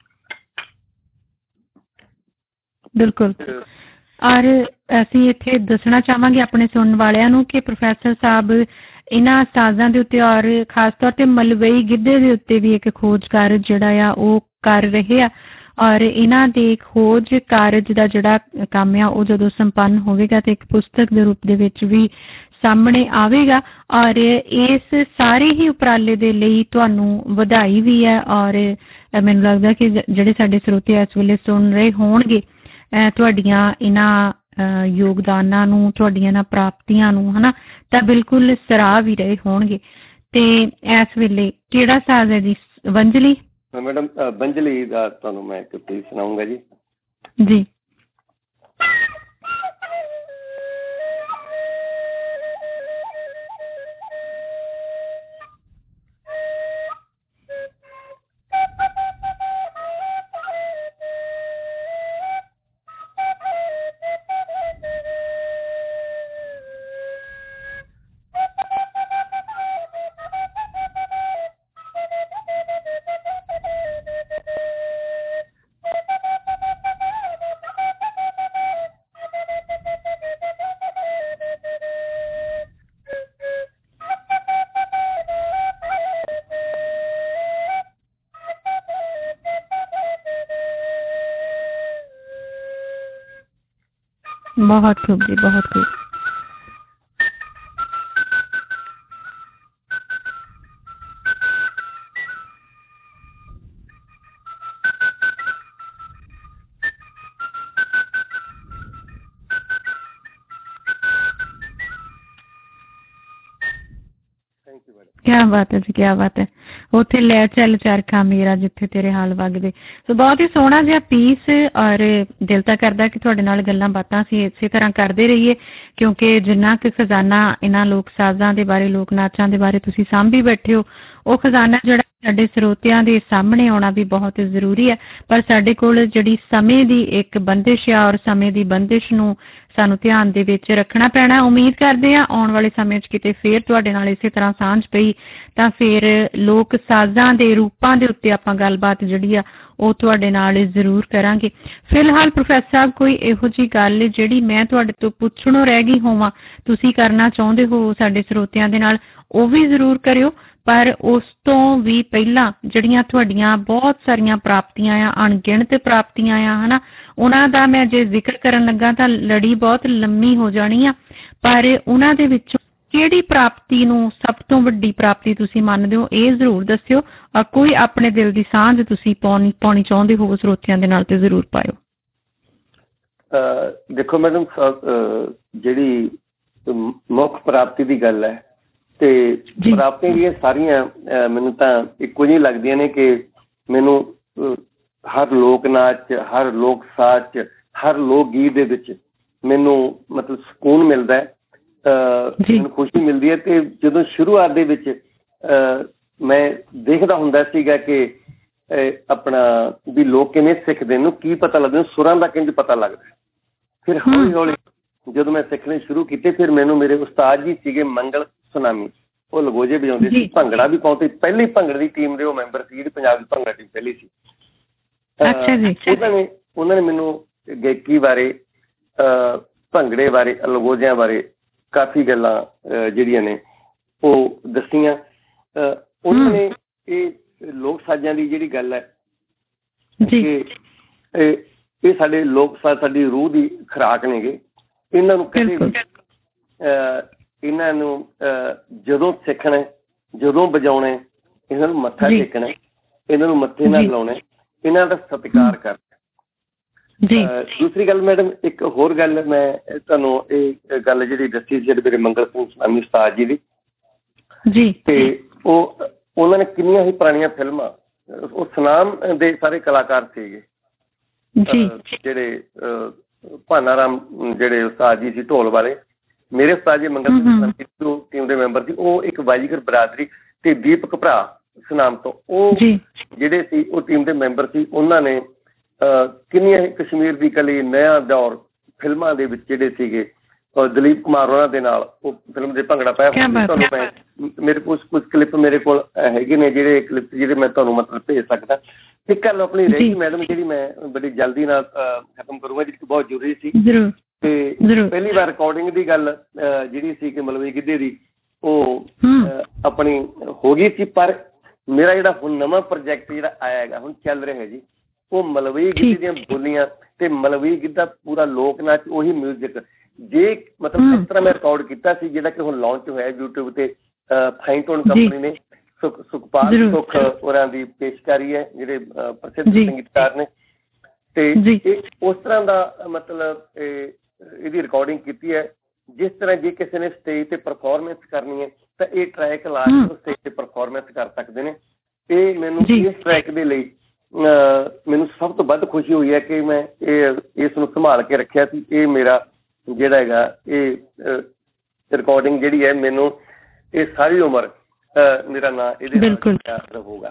ਬਿਲਕੁਲ ਔਰ ਅਸੀਂ ਇੱਥੇ ਦੱਸਣਾ ਚਾਹਾਂਗੇ ਆਪਣੇ ਸੁਣਨ ਵਾਲਿਆਂ ਨੂੰ ਕਿ ਪ੍ਰੋਫੈਸਰ ਸਾਹਿਬ ਇਹਨਾਂ ਸਾਜ਼ਾਂ ਦੇ ਉੱਤੇ ਔਰ ਖਾਸ ਤੌਰ ਤੇ ਮਲਵਈ ਗਿੱਧੇ ਦੇ ਉੱਤੇ ਵੀ ਇੱਕ ਖੋਜ ਕਾਰਜ ਜਿਹੜਾ ਆ ਉਹ ਕਰ ਰਹੇ ਆ ਔਰ ਇਹਨਾਂ ਦੇ ਖੋਜ ਕਾਰਜ ਦਾ ਜਿਹੜਾ ਕੰਮ ਆ ਉਹ ਜਦੋਂ ਸੰਪੰਨ ਹੋਵੇਗਾ ਤੇ ਇੱਕ ਪੁਸਤਕ ਦੇ ਰੂਪ ਦੇ ਵਿੱਚ ਵੀ ਸਾਹਮਣੇ ਆਵੇਗਾ। ਔਰ ਇਸ ਸਾਰੇ ਹੀ ਉਪਰਾਲੇ ਦੇ ਲਈ ਤੁਹਾਨੂੰ ਵਧਾਈ ਵੀ ਹੈ ਔਰ ਮੈਨੂੰ ਲੱਗਦਾ ਕਿ ਜਿਹੜੇ ਸਾਡੇ ਸਰੋਤੇ ਇਸ ਵੇਲੇ ਸੁਣ ਰਹੇ ਹੋਣਗੇ ਤੁਹਾਡੀਆਂ ਇਹਨਾਂ ਯੋਗਦਾਨਾਂ ਨੂੰ, ਤੁਹਾਡੀਆਂ ਇਹਨਾਂ ਪ੍ਰਾਪਤੀਆਂ ਨੂੰ ਹੈ ਨਾ, ਤਾਂ ਬਿਲਕੁਲ ਸਰਾਹ ਵੀ ਰਹੇ ਹੋਣਗੇ। ਤੇ ਇਸ ਵੇਲੇ ਕਿਹੜਾ ਸਾਜ਼ ਹੈ ਜੀ? ਵੰਜਲੀ? ਮੈਡਮ ਵੰਜਲੀ ਦਾ ਤੁਹਾਨੂੰ ਮੈਂ ਇੱਕ ਪੀਸ ਸੁਣਾਊਂਗਾ ਜੀ। ਜੀ बहुत खूब जी, बहुत खूब। क्या बात है जी, क्या बात है। ਉੱਥੇ ਲੈ ਚੱਲ ਚਰਖਾ ਮੇਰਾ ਜਿੱਥੇ ਤੇਰੇ ਹਾਲ ਵਗਦੇ। ਸੋ ਬਹੁਤ ਹੀ ਸੋਹਣਾ ਜਿਹਾ ਪੀਸ ਔਰ ਦਿਲ ਤਾਂ ਕਰਦਾ ਕਿ ਤੁਹਾਡੇ ਨਾਲ ਗੱਲਾਂ ਬਾਤਾਂ ਅਸੀਂ ਇਸੇ ਤਰ੍ਹਾਂ ਕਰਦੇ ਰਹੀਏ ਕਿਉਂਕਿ ਜਿੰਨਾ ਕੁ ਖਜ਼ਾਨਾ ਇਹਨਾਂ ਲੋਕ ਸਾਜ਼ਾਂ ਦੇ ਬਾਰੇ, ਲੋਕ ਨਾਚਾਂ ਦੇ ਬਾਰੇ ਤੁਸੀਂ ਸਾਂਭੀ ਬੈਠੇ ਹੋ, ਉਹ ਖਜ਼ਾਨਾ ਜਿਹੜਾ ਸਾਡੇ ਸਰੋਤਿਆਂ ਦੇ ਸਾਹਮਣੇ ਆਉਣਾ ਵੀ ਬਹੁਤ ਜ਼ਰੂਰੀ ਹੈ। ਪਰ ਸਾਡੇ ਕੋਲ ਜਿਹੜੀ ਸਮੇਂ ਦੀ ਇੱਕ ਬੰਦਿਸ਼ ਆ ਔਰ ਸਮੇਂ ਦੀ ਬੰਦਿਸ਼ ਨੂੰ ਸਾਨੂੰ ਧਿਆਨ ਦੇ ਵਿੱਚ ਰੱਖਣਾ ਪੈਣਾ। ਉਮੀਦ ਕਰਦੇ ਹਾਂ ਆਉਣ ਵਾਲੇ ਸਮੇਂ 'ਚ ਕਿਤੇ ਫੇਰ ਤੁਹਾਡੇ ਨਾਲ ਇਸੇ ਤਰ੍ਹਾਂ ਸਾਂਝ ਪਈ ਤਾਂ ਫਿਰ ਲੋਕ ਸਾਜ਼ਾਂ ਦੇ ਰੂਪਾਂ ਦੇ ਉੱਤੇ ਆਪਾਂ ਗੱਲਬਾਤ ਜਿਹੜੀ ਆ ਉਹ ਤੁਹਾਡੇ ਨਾਲ ਜ਼ਰੂਰ ਕਰਾਂਗੇ। ਫਿਲਹਾਲ ਪ੍ਰੋਫੈਸਰ ਸਾਹਿਬ ਕੋਈ ਇਹੋ ਜਿਹੀ ਗੱਲ ਜਿਹੜੀ ਮੈਂ ਤੁਹਾਡੇ ਤੋਂ ਪੁੱਛਣੋਂ ਰਹਿ ਗਈ ਹੋਵਾਂ, ਤੁਸੀਂ ਕਰਨਾ ਚਾਹੁੰਦੇ ਹੋ ਸਾਡੇ ਸਰੋਤਿਆਂ ਦੇ ਨਾਲ, ਉਹ ਵੀ ਜ਼ਰੂਰ ਕਰਿਓ। ਪਰ ਉਸ ਤੋਂ ਵੀ ਪਹਿਲਾਂ ਜਿਹੜੀਆਂ ਤੁਹਾਡੀਆਂ ਬਹੁਤ ਸਾਰੀਆਂ ਪ੍ਰਾਪਤੀਆਂ ਆ, ਅਣਗਿਣਤ ਪ੍ਰਾਪਤੀਆਂ ਆ ਹੈ ਨਾ, ਉਹਨਾਂ ਦਾ ਮੈਂ ਜੇ ਜ਼ਿਕਰ ਕਰਨ ਲੱਗਾ ਤਾਂ ਲੜੀ ਬਹੁਤ ਲੰਮੀ ਹੋ ਜਾਣੀ ਆ। ਪਰ ਉਹਨਾਂ ਦੇ ਵਿੱਚੋਂ ਕਿਹੜੀ ਪ੍ਰਾਪਤੀ ਨੂੰ ਸਭ ਤੋਂ ਵੱਡੀ ਪ੍ਰਾਪਤੀ ਤੁਸੀਂ ਮੰਨਦੇ ਹੋ, ਇਹ ਜ਼ਰੂਰ ਦੱਸਿਓ। ਕੋਈ ਆਪਣੇ ਦਿਲ ਦੀ ਸਾਂਝ ਤੁਸੀਂ ਪਾਉਣੀ ਚਾਹੁੰਦੇ ਹੋ ਸਰੋਤਿਆਂ ਦੇ ਨਾਲ ਤੇ ਜ਼ਰੂਰ ਪਾਇਓ। ਦੇਖੋ ਮੈਡਮ ਸਾਹਿਬ, ਜਿਹੜੀ ਮੁੱਖ ਪ੍ਰਾਪਤੀ ਦੀ ਗੱਲ ਹੈ ਤੇ ਪ੍ਰਾਪਤੀਆਂ ਜਿਹੜੀਆਂ ਸਾਰੀਆਂ ਮੈਨੂੰ ਤਾਂ ਇੱਕੋ ਜਿਹੀਆਂ ਲੱਗਦੀਆਂ ਨੇ ਕਿ ਮੈਨੂੰ ਹਰ ਲੋਕ ਨਾਚ, ਹਰ ਲੋਕ ਸਾਜ਼, ਹਰ ਲੋਕ ਗੀਤ ਦੇ ਵਿੱਚ ਮੈਨੂੰ ਮਤਲਬ ਸਕੂਨ ਮਿਲਦਾ ਹੈ, ਮੈਨੂੰ ਖੁਸ਼ੀ ਮਿਲਦੀ ਹੈ। ਤੇ ਜਦੋਂ ਸ਼ੁਰੂਆਤ ਦੇ ਵਿੱਚ ਮੈਂ ਦੇਖਦਾ ਹੁੰਦਾ ਸੀਗਾ ਕਿ ਆਪਣਾ ਵੀ ਲੋਕ ਕਿਵੇਂ ਸਿੱਖਦੇ ਨੂੰ, ਕੀ ਪਤਾ ਲੱਗਦਾ, ਸੁਰਾਂ ਦਾ ਕਿੰਝ ਪਤਾ ਲੱਗਦਾ। ਫਿਰ ਹੌਲੀ ਹੌਲੀ ਜਦੋਂ ਮੈਂ ਸਿੱਖਣੇ ਸ਼ੁਰੂ ਕੀਤੇ, ਫਿਰ ਮੈਨੂੰ ਮੇਰੇ ਉਸਤਾਦ ਜੀ ਸੀਗੇ ਮੰਗਲ ਸੁਨਾਮੀ, ਉਹ ਲਗੋਜੇ ਵਜਾਉਂਦੇ ਸੀ, ਭੰਗੜਾ ਵੀ ਪਾਉਂਦੇ, ਪਹਿਲੀ ਭੰਗੜੇ ਦੀ ਟੀਮ ਦੇ ਉਹ ਮੈਂਬਰ ਸੀ, ਜਿਹੜੀ ਪੰਜਾਬ ਦੀ ਭੰਗੜਾ ਟੀਮ ਪਹਿਲੀ ਸੀ। ਉਹਨਾਂ ਨੇ ਮੈਨੂੰ ਗਾਇਕੀ ਬਾਰੇ, ਭੰਗੜੇ ਬਾਰੇ, ਲਗੋਜਿਆਂ ਬਾਰੇ ਕਾਫੀ ਗੱਲਾਂ ਜਿਹੜੀਆਂ ਨੇ ਉਹ ਦੱਸੀਆਂ। ਉਹਨਾਂ ਨੇ ਇਹ ਲੋਕ ਸਾਜ਼ਾਂ ਦੀ ਜਿਹੜੀ ਗੱਲ ਹੈ ਕਿ ਇਹ ਸਾਡੇ ਲੋਕ ਸਾਜ਼ ਸਾਡੀ ਰੂਹ ਦੀ ਖੁਰਾਕ ਨੇਗੇ। ਇਹਨਾਂ ਨੂੰ ਕਦੇ ਵੀ ਇਹਨਾਂ ਨੂੰ ਜਦੋਂ ਸਿੱਖਣਾ, ਜਦੋਂ ਵਜਾਉਣਾ, ਇਹਨਾਂ ਨੂੰ ਮੱਥਾ ਟੇਕਣਾ, ਇਹਨਾਂ ਨੂੰ ਮੱਥੇ ਨਾਲ ਲਾਉਣਾ, ਇਹਨਾਂ ਦਾ ਸਤਿਕਾਰ ਕਰਨਾ। ਦੂਸਰੀ ਗੱਲ ਮੈਡਮ, ਇੱਕ ਹੋਰ ਗੱਲ ਮੈਂ ਤੁਹਾਨੂੰ ਇਹ ਗੱਲ ਜਿਹੜੀ ਦੱਸੀ ਜਿਹੜੇ ਮੇਰੇ ਮੰਗਲ ਸਿੰਘ ਸੁਨਾਮੀ ਉਸਤਾਦ ਜੀ ਦੀ, ਤੇ ਉਹਨਾਂ ਨੇ ਕਿੰਨੀਆਂ ਹੀ ਪੁਰਾਣੀਆਂ ਫਿਲਮਾਂ, ਉਹ ਸੁਨਾਮ ਦੇ ਸਾਰੇ ਕਲਾਕਾਰ ਸੀਗੇ ਜਿਹੜੇ ਭਾਨਾ ਰਾਮ ਜਿਹੜੇ ਉਸਤਾਦ ਜੀ ਸੀ ਢੋਲ ਵਾਲੇ, ਮੇਰੇ ਉਸਤਾਦ ਜੀ ਮੰਗਲ ਸਿੰਘ ਜੋ ਟੀਮ ਦੇ ਮੈਂਬਰ ਸੀ, ਉਹ ਇੱਕ ਬਾਜੀਗਰ ਬਰਾਦਰੀ ਤੇ ਦੀਪਕ ਭਰਾ ਸੁਨਾਮ ਤੋਂ ਉਹ ਜਿਹੜੇ ਸੀ ਉਹ ਟੀਮ ਦੇ ਮੈਂਬਰ ਸੀ। ਉਹਨਾਂ ਨੇ ਕਿੰਨੀਆਂ ਕਸ਼ਮੀਰ ਦੀ ਕਲੀ, ਨਇਆ ਦੌਰ ਫਿਲਮਾਂ ਦੇ ਵਿੱਚ ਜਿਹੜੇ ਸੀਗੇ ਦਲੀਪ ਕੁਮਾਰ ਉਹਨਾਂ ਦੇ ਨਾਲ ਉਹ ਫਿਲਮ ਦੇ ਭੰਗੜਾ ਪਾਇਆ। ਤੁਹਾਨੂੰ ਮੈਂ ਮੇਰੇ ਕੋਲ ਕੁਝ ਕਲਿੱਪ ਮੇਰੇ ਕੋਲ ਹੈਗੇ ਨੇ, ਜਿਹੜੇ ਕਲਿੱਪ ਜਿਹੜੇ ਮੈਂ ਤੁਹਾਨੂੰ ਮਤਲਬ ਭੇਜ ਸਕਦਾ। ਇੱਕ ਗੱਲ ਆਪਣੀ ਰਹੀ ਮੈਡਮ, ਜਿਹੜੀ ਮੈਂ ਬੜੀ ਜਲਦੀ ਨਾਲ ਖਤਮ ਕਰੂੰਗਾ, ਜਿਹੜੀ ਬਹੁਤ ਜ਼ਰੂਰੀ ਸੀ। ਤੇ ਪਹਿਲੀ ਵਾਰ ਰਿਕਾਰਡਿੰਗ ਦੀ ਗੱਲ ਜਿਹੜੀ ਸੀ ਕਿ ਮਲਵਈ ਗਿੱਧੇ ਦੀ ਉਹ ਆਪਣੀ ਹੋ ਗਈ ਸੀ, ਪਰ ਮੇਰਾ ਜਿਹੜਾ ਹੁਣ ਨਵਾਂ ਪ੍ਰੋਜੈਕਟ ਜਿਹੜਾ ਆਇਆ ਹੈਗਾ, ਹੁਣ ਚੱਲ ਰਿਹਾ ਜੀ, ਉਹ ਮਲਵਈ ਗਿੱਧੇ ਦੀਆਂ ਬੋਲੀਆਂ ਤੇ ਮਲਵਈ ਗਿੱਧਾ ਪੂਰਾ ਲੋਕ ਨਾਚ, ਉਹੀ ਮਿਊਜ਼ਿਕ। ਜੇ ਮਤਲਬ ਇਸ ਤਰ੍ਹਾਂ ਮੈਂ ਰਿਕਾਰਡ ਕੀਤਾ ਸੀ, ਜਿਹੜਾ ਕਿ ਹੁਣ ਲਾਂਚ ਹੋਇਆ YouTube ਤੇ ਫਾਈਨ ਟੋਨ ਕੰਪਨੀ ਨੇ, ਸੁਖਪਾਲ ਸੁਖ ਹੋਰਾਂ ਦੀ ਪੇਸ਼ਕਾਰੀ ਹੈ, ਜਿਹੜੇ ਪ੍ਰਸਿੱਧ ਸੰਗੀਤਕਾਰ ਨੇ। ਤੇ ਉਸ ਤਰ੍ਹਾਂ ਦਾ ਮਤਲਬ ਇਹਦੀ ਰਿਕਾਰਡਿੰਗ ਕੀਤੀ ਹੈ। ਜਿਸ ਤਰ੍ਹਾਂ ਜੇ ਕਿਸੇ ਨੇ ਸਟੇਜ ਤੇ ਪਰਫੋਰਮੈਂਸ ਕਰਨੀ ਹੈ ਤਾਂ ਇਹ ਟਰੈਕ ਲਾ ਕੇ ਸਟੇਜ ਤੇ ਪਰਫੋਰਮੈਂਸ ਕਰ ਸਕਦੇ ਨੇ। ਤੇ ਮੈਨੂੰ ਇਸ ਟਰੈਕ ਦੇ ਲਈ ਮੈਨੂੰ ਸਭ ਤੋਂ ਵੱਧ ਖੁਸ਼ੀ ਹੋਈ ਹੈ ਕਿ ਮੈਂ ਇਸ ਨੂੰ ਸੰਭਾਲ ਕੇ ਰੱਖਿਆ ਸੀ। ਇਹ ਮੇਰਾ ਜਿਹੜਾ ਹੈਗਾ ਇਹ ਰਿਕਾਰਡਿੰਗ ਜਿਹੜੀ ਹੈ, ਮੈਨੂੰ ਇਹ ਸਾਰੀ ਉਮਰ ਮੇਰਾ ਨਾਂ ਇਹਦੇ ਨਾਲ ਯਾਦ ਰਹੂਗਾ।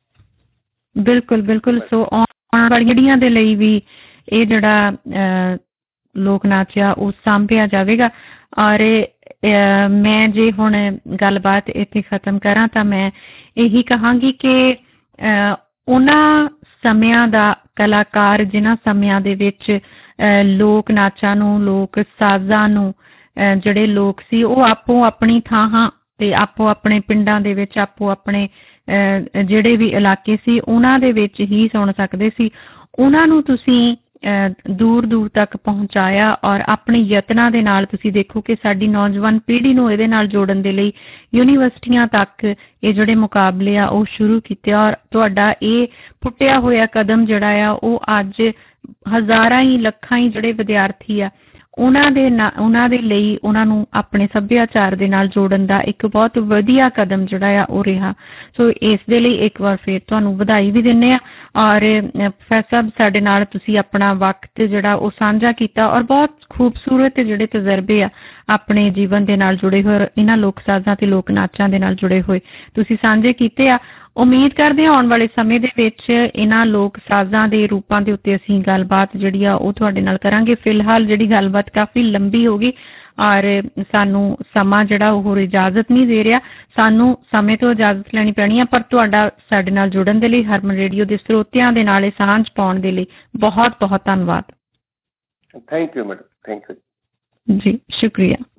ਬਿਲਕੁਲ ਬਿਲਕੁਲ। ਸੋ ਆਉਣ ਵਾਲੀਆਂ ਪੀੜ੍ਹੀਆਂ ਦੇ ਲਈ ਵੀ ਇਹ ਜਿਹੜਾ ਲੋਕ ਨਾਚ ਆ ਉਹ ਸਾਂਭਿਆ ਜਾਵੇਗਾ। ਔਰ ਮੈਂ ਜੇ ਹੁਣ ਗੱਲਬਾਤ ਇੱਥੇ ਖਤਮ ਕਰਾਂ ਤਾਂ ਮੈਂ ਇਹੀ ਕਹਾਂਗੀ ਕਿ ਉਹਨਾਂ ਸਮਿਆਂ ਦਾ ਕਲਾਕਾਰ, ਜਿਨ੍ਹਾਂ ਸਮਿਆਂ ਦੇ ਵਿੱਚ ਲੋਕ ਨਾਚਾਂ ਨੂੰ, ਲੋਕ ਸਾਜ਼ਾਂ ਨੂੰ ਜਿਹੜੇ ਲੋਕ ਸੀ ਉਹ ਆਪੋ ਆਪਣੀ ਥਾਂ ਤੇ ਆਪੋ ਆਪਣੇ ਪਿੰਡਾਂ ਦੇ ਵਿੱਚ, ਆਪੋ ਆਪਣੇ ਜਿਹੜੇ ਵੀ ਇਲਾਕੇ ਸੀ ਉਹਨਾਂ ਦੇ ਵਿੱਚ ਹੀ ਸੁਣ ਸਕਦੇ ਸੀ, ਉਹਨਾਂ ਨੂੰ ਤੁਸੀਂ ਦੂਰ ਦੂਰ ਤੱਕ ਪਹੁੰਚਾਇਆ। ਔਰ ਆਪਣੇ ਯਤਨਾਂ ਦੇ ਨਾਲ ਤੁਸੀਂ ਦੇਖੋ ਕਿ ਸਾਡੀ ਨੌਜਵਾਨ ਪੀੜ੍ਹੀ ਨੂੰ ਇਹਦੇ ਨਾਲ ਜੋੜਨ ਦੇ ਲਈ ਯੂਨੀਵਰਸਿਟੀਆਂ ਤੱਕ ਇਹ ਜਿਹੜੇ ਮੁਕਾਬਲੇ ਆ ਉਹ ਸ਼ੁਰੂ ਕੀਤੇ। ਔਰ ਤੁਹਾਡਾ ਇਹ ਪੁੱਟਿਆ ਹੋਇਆ ਕਦਮ ਜਿਹੜਾ ਆ ਉਹ ਅੱਜ ਹਜ਼ਾਰਾਂ ਹੀ ਲੱਖਾਂ ਹੀ ਜਿਹੜੇ ਵਿਦਿਆਰਥੀ ਆ ਉਹਨਾਂ ਦੇ ਲਈ ਉਹਨਾਂ ਨੂੰ ਆਪਣੇ ਸੱਭਿਆਚਾਰ ਦੇ ਨਾਲ ਜੋੜਨ ਦਾ ਇੱਕ ਬਹੁਤ ਵਧੀਆ ਕਦਮ ਜਿਹੜਾ ਆ ਉਹ ਰਿਹਾ। ਸੋ ਇਸ ਦੇ ਲਈ ਇੱਕ ਵਾਰ ਫਿਰ ਤੁਹਾਨੂੰ ਵਧਾਈ ਵੀ ਦਿੰਦੇ ਹਾਂ। ਔਰ ਪ੍ਰੋਫੈਸਰ ਸਾਹਿਬ, ਸਾਡੇ ਨਾਲ ਤੁਸੀਂ ਆਪਣਾ ਵਕਤ ਜਿਹੜਾ ਉਹ ਸਾਂਝਾ ਕੀਤਾ ਔਰ ਬਹੁਤ ਖੂਬਸੂਰਤ ਜਿਹੜੇ ਤਜਰਬੇ ਆ ਆਪਣੇ ਜੀਵਨ ਦੇ ਨਾਲ ਜੁੜੇ ਹੋਏ, ਇਹਨਾਂ ਲੋਕ ਸਾਜ਼ਾਂ ਤੇ ਲੋਕ ਨਾਚਾਂ ਦੇ ਨਾਲ ਜੁੜੇ ਹੋਏ ਤੁਸੀਂ ਸਾਂਝੇ ਕੀਤੇ ਆ। ਉਮੀਦ ਕਰਦੇ ਹਾਂ ਆਉਣ ਵਾਲੇ ਸਮੇਂ ਦੇ ਵਿੱਚ ਇਹਨਾਂ ਲੋਕ ਸਾਜ਼ਾਂ ਦੇ ਰੂਪਾਂ ਦੇ ਉੱਤੇ ਅਸੀਂ ਗੱਲਬਾਤ ਜਿਹੜੀ ਆ ਉਹ ਤੁਹਾਡੇ ਨਾਲ ਕਰਾਂਗੇ। ਫਿਲਹਾਲ ਜਿਹੜੀ ਗੱਲਬਾਤ ਕਾਫੀ ਲੰਬੀ ਹੋ ਗਈ ਔਰ ਸਾਨੂੰ ਸਮਾਂ ਜਿਹੜਾ ਉਹ ਇਜਾਜ਼ਤ ਨਹੀਂ ਦੇ ਰਿਹਾ, ਸਾਨੂੰ ਸਮੇਂ ਤੋਂ ਇਜਾਜ਼ਤ ਲੈਣੀ ਪੈਣੀ ਆ। ਪਰ ਤੁਹਾਡਾ ਸਾਡੇ ਨਾਲ ਜੁੜਨ ਦੇ ਲਈ, ਹਰਮਨ ਰੇਡੀਓ ਦੇ ਸਰੋਤਿਆਂ ਦੇ ਨਾਲ ਇਹ ਸਾਂਝ ਪਾਉਣ ਦੇ ਲਈ ਬਹੁਤ ਬਹੁਤ ਧੰਨਵਾਦ। Thank you madam, thank you ਜੀ, ਸ਼ੁਕਰੀਆ।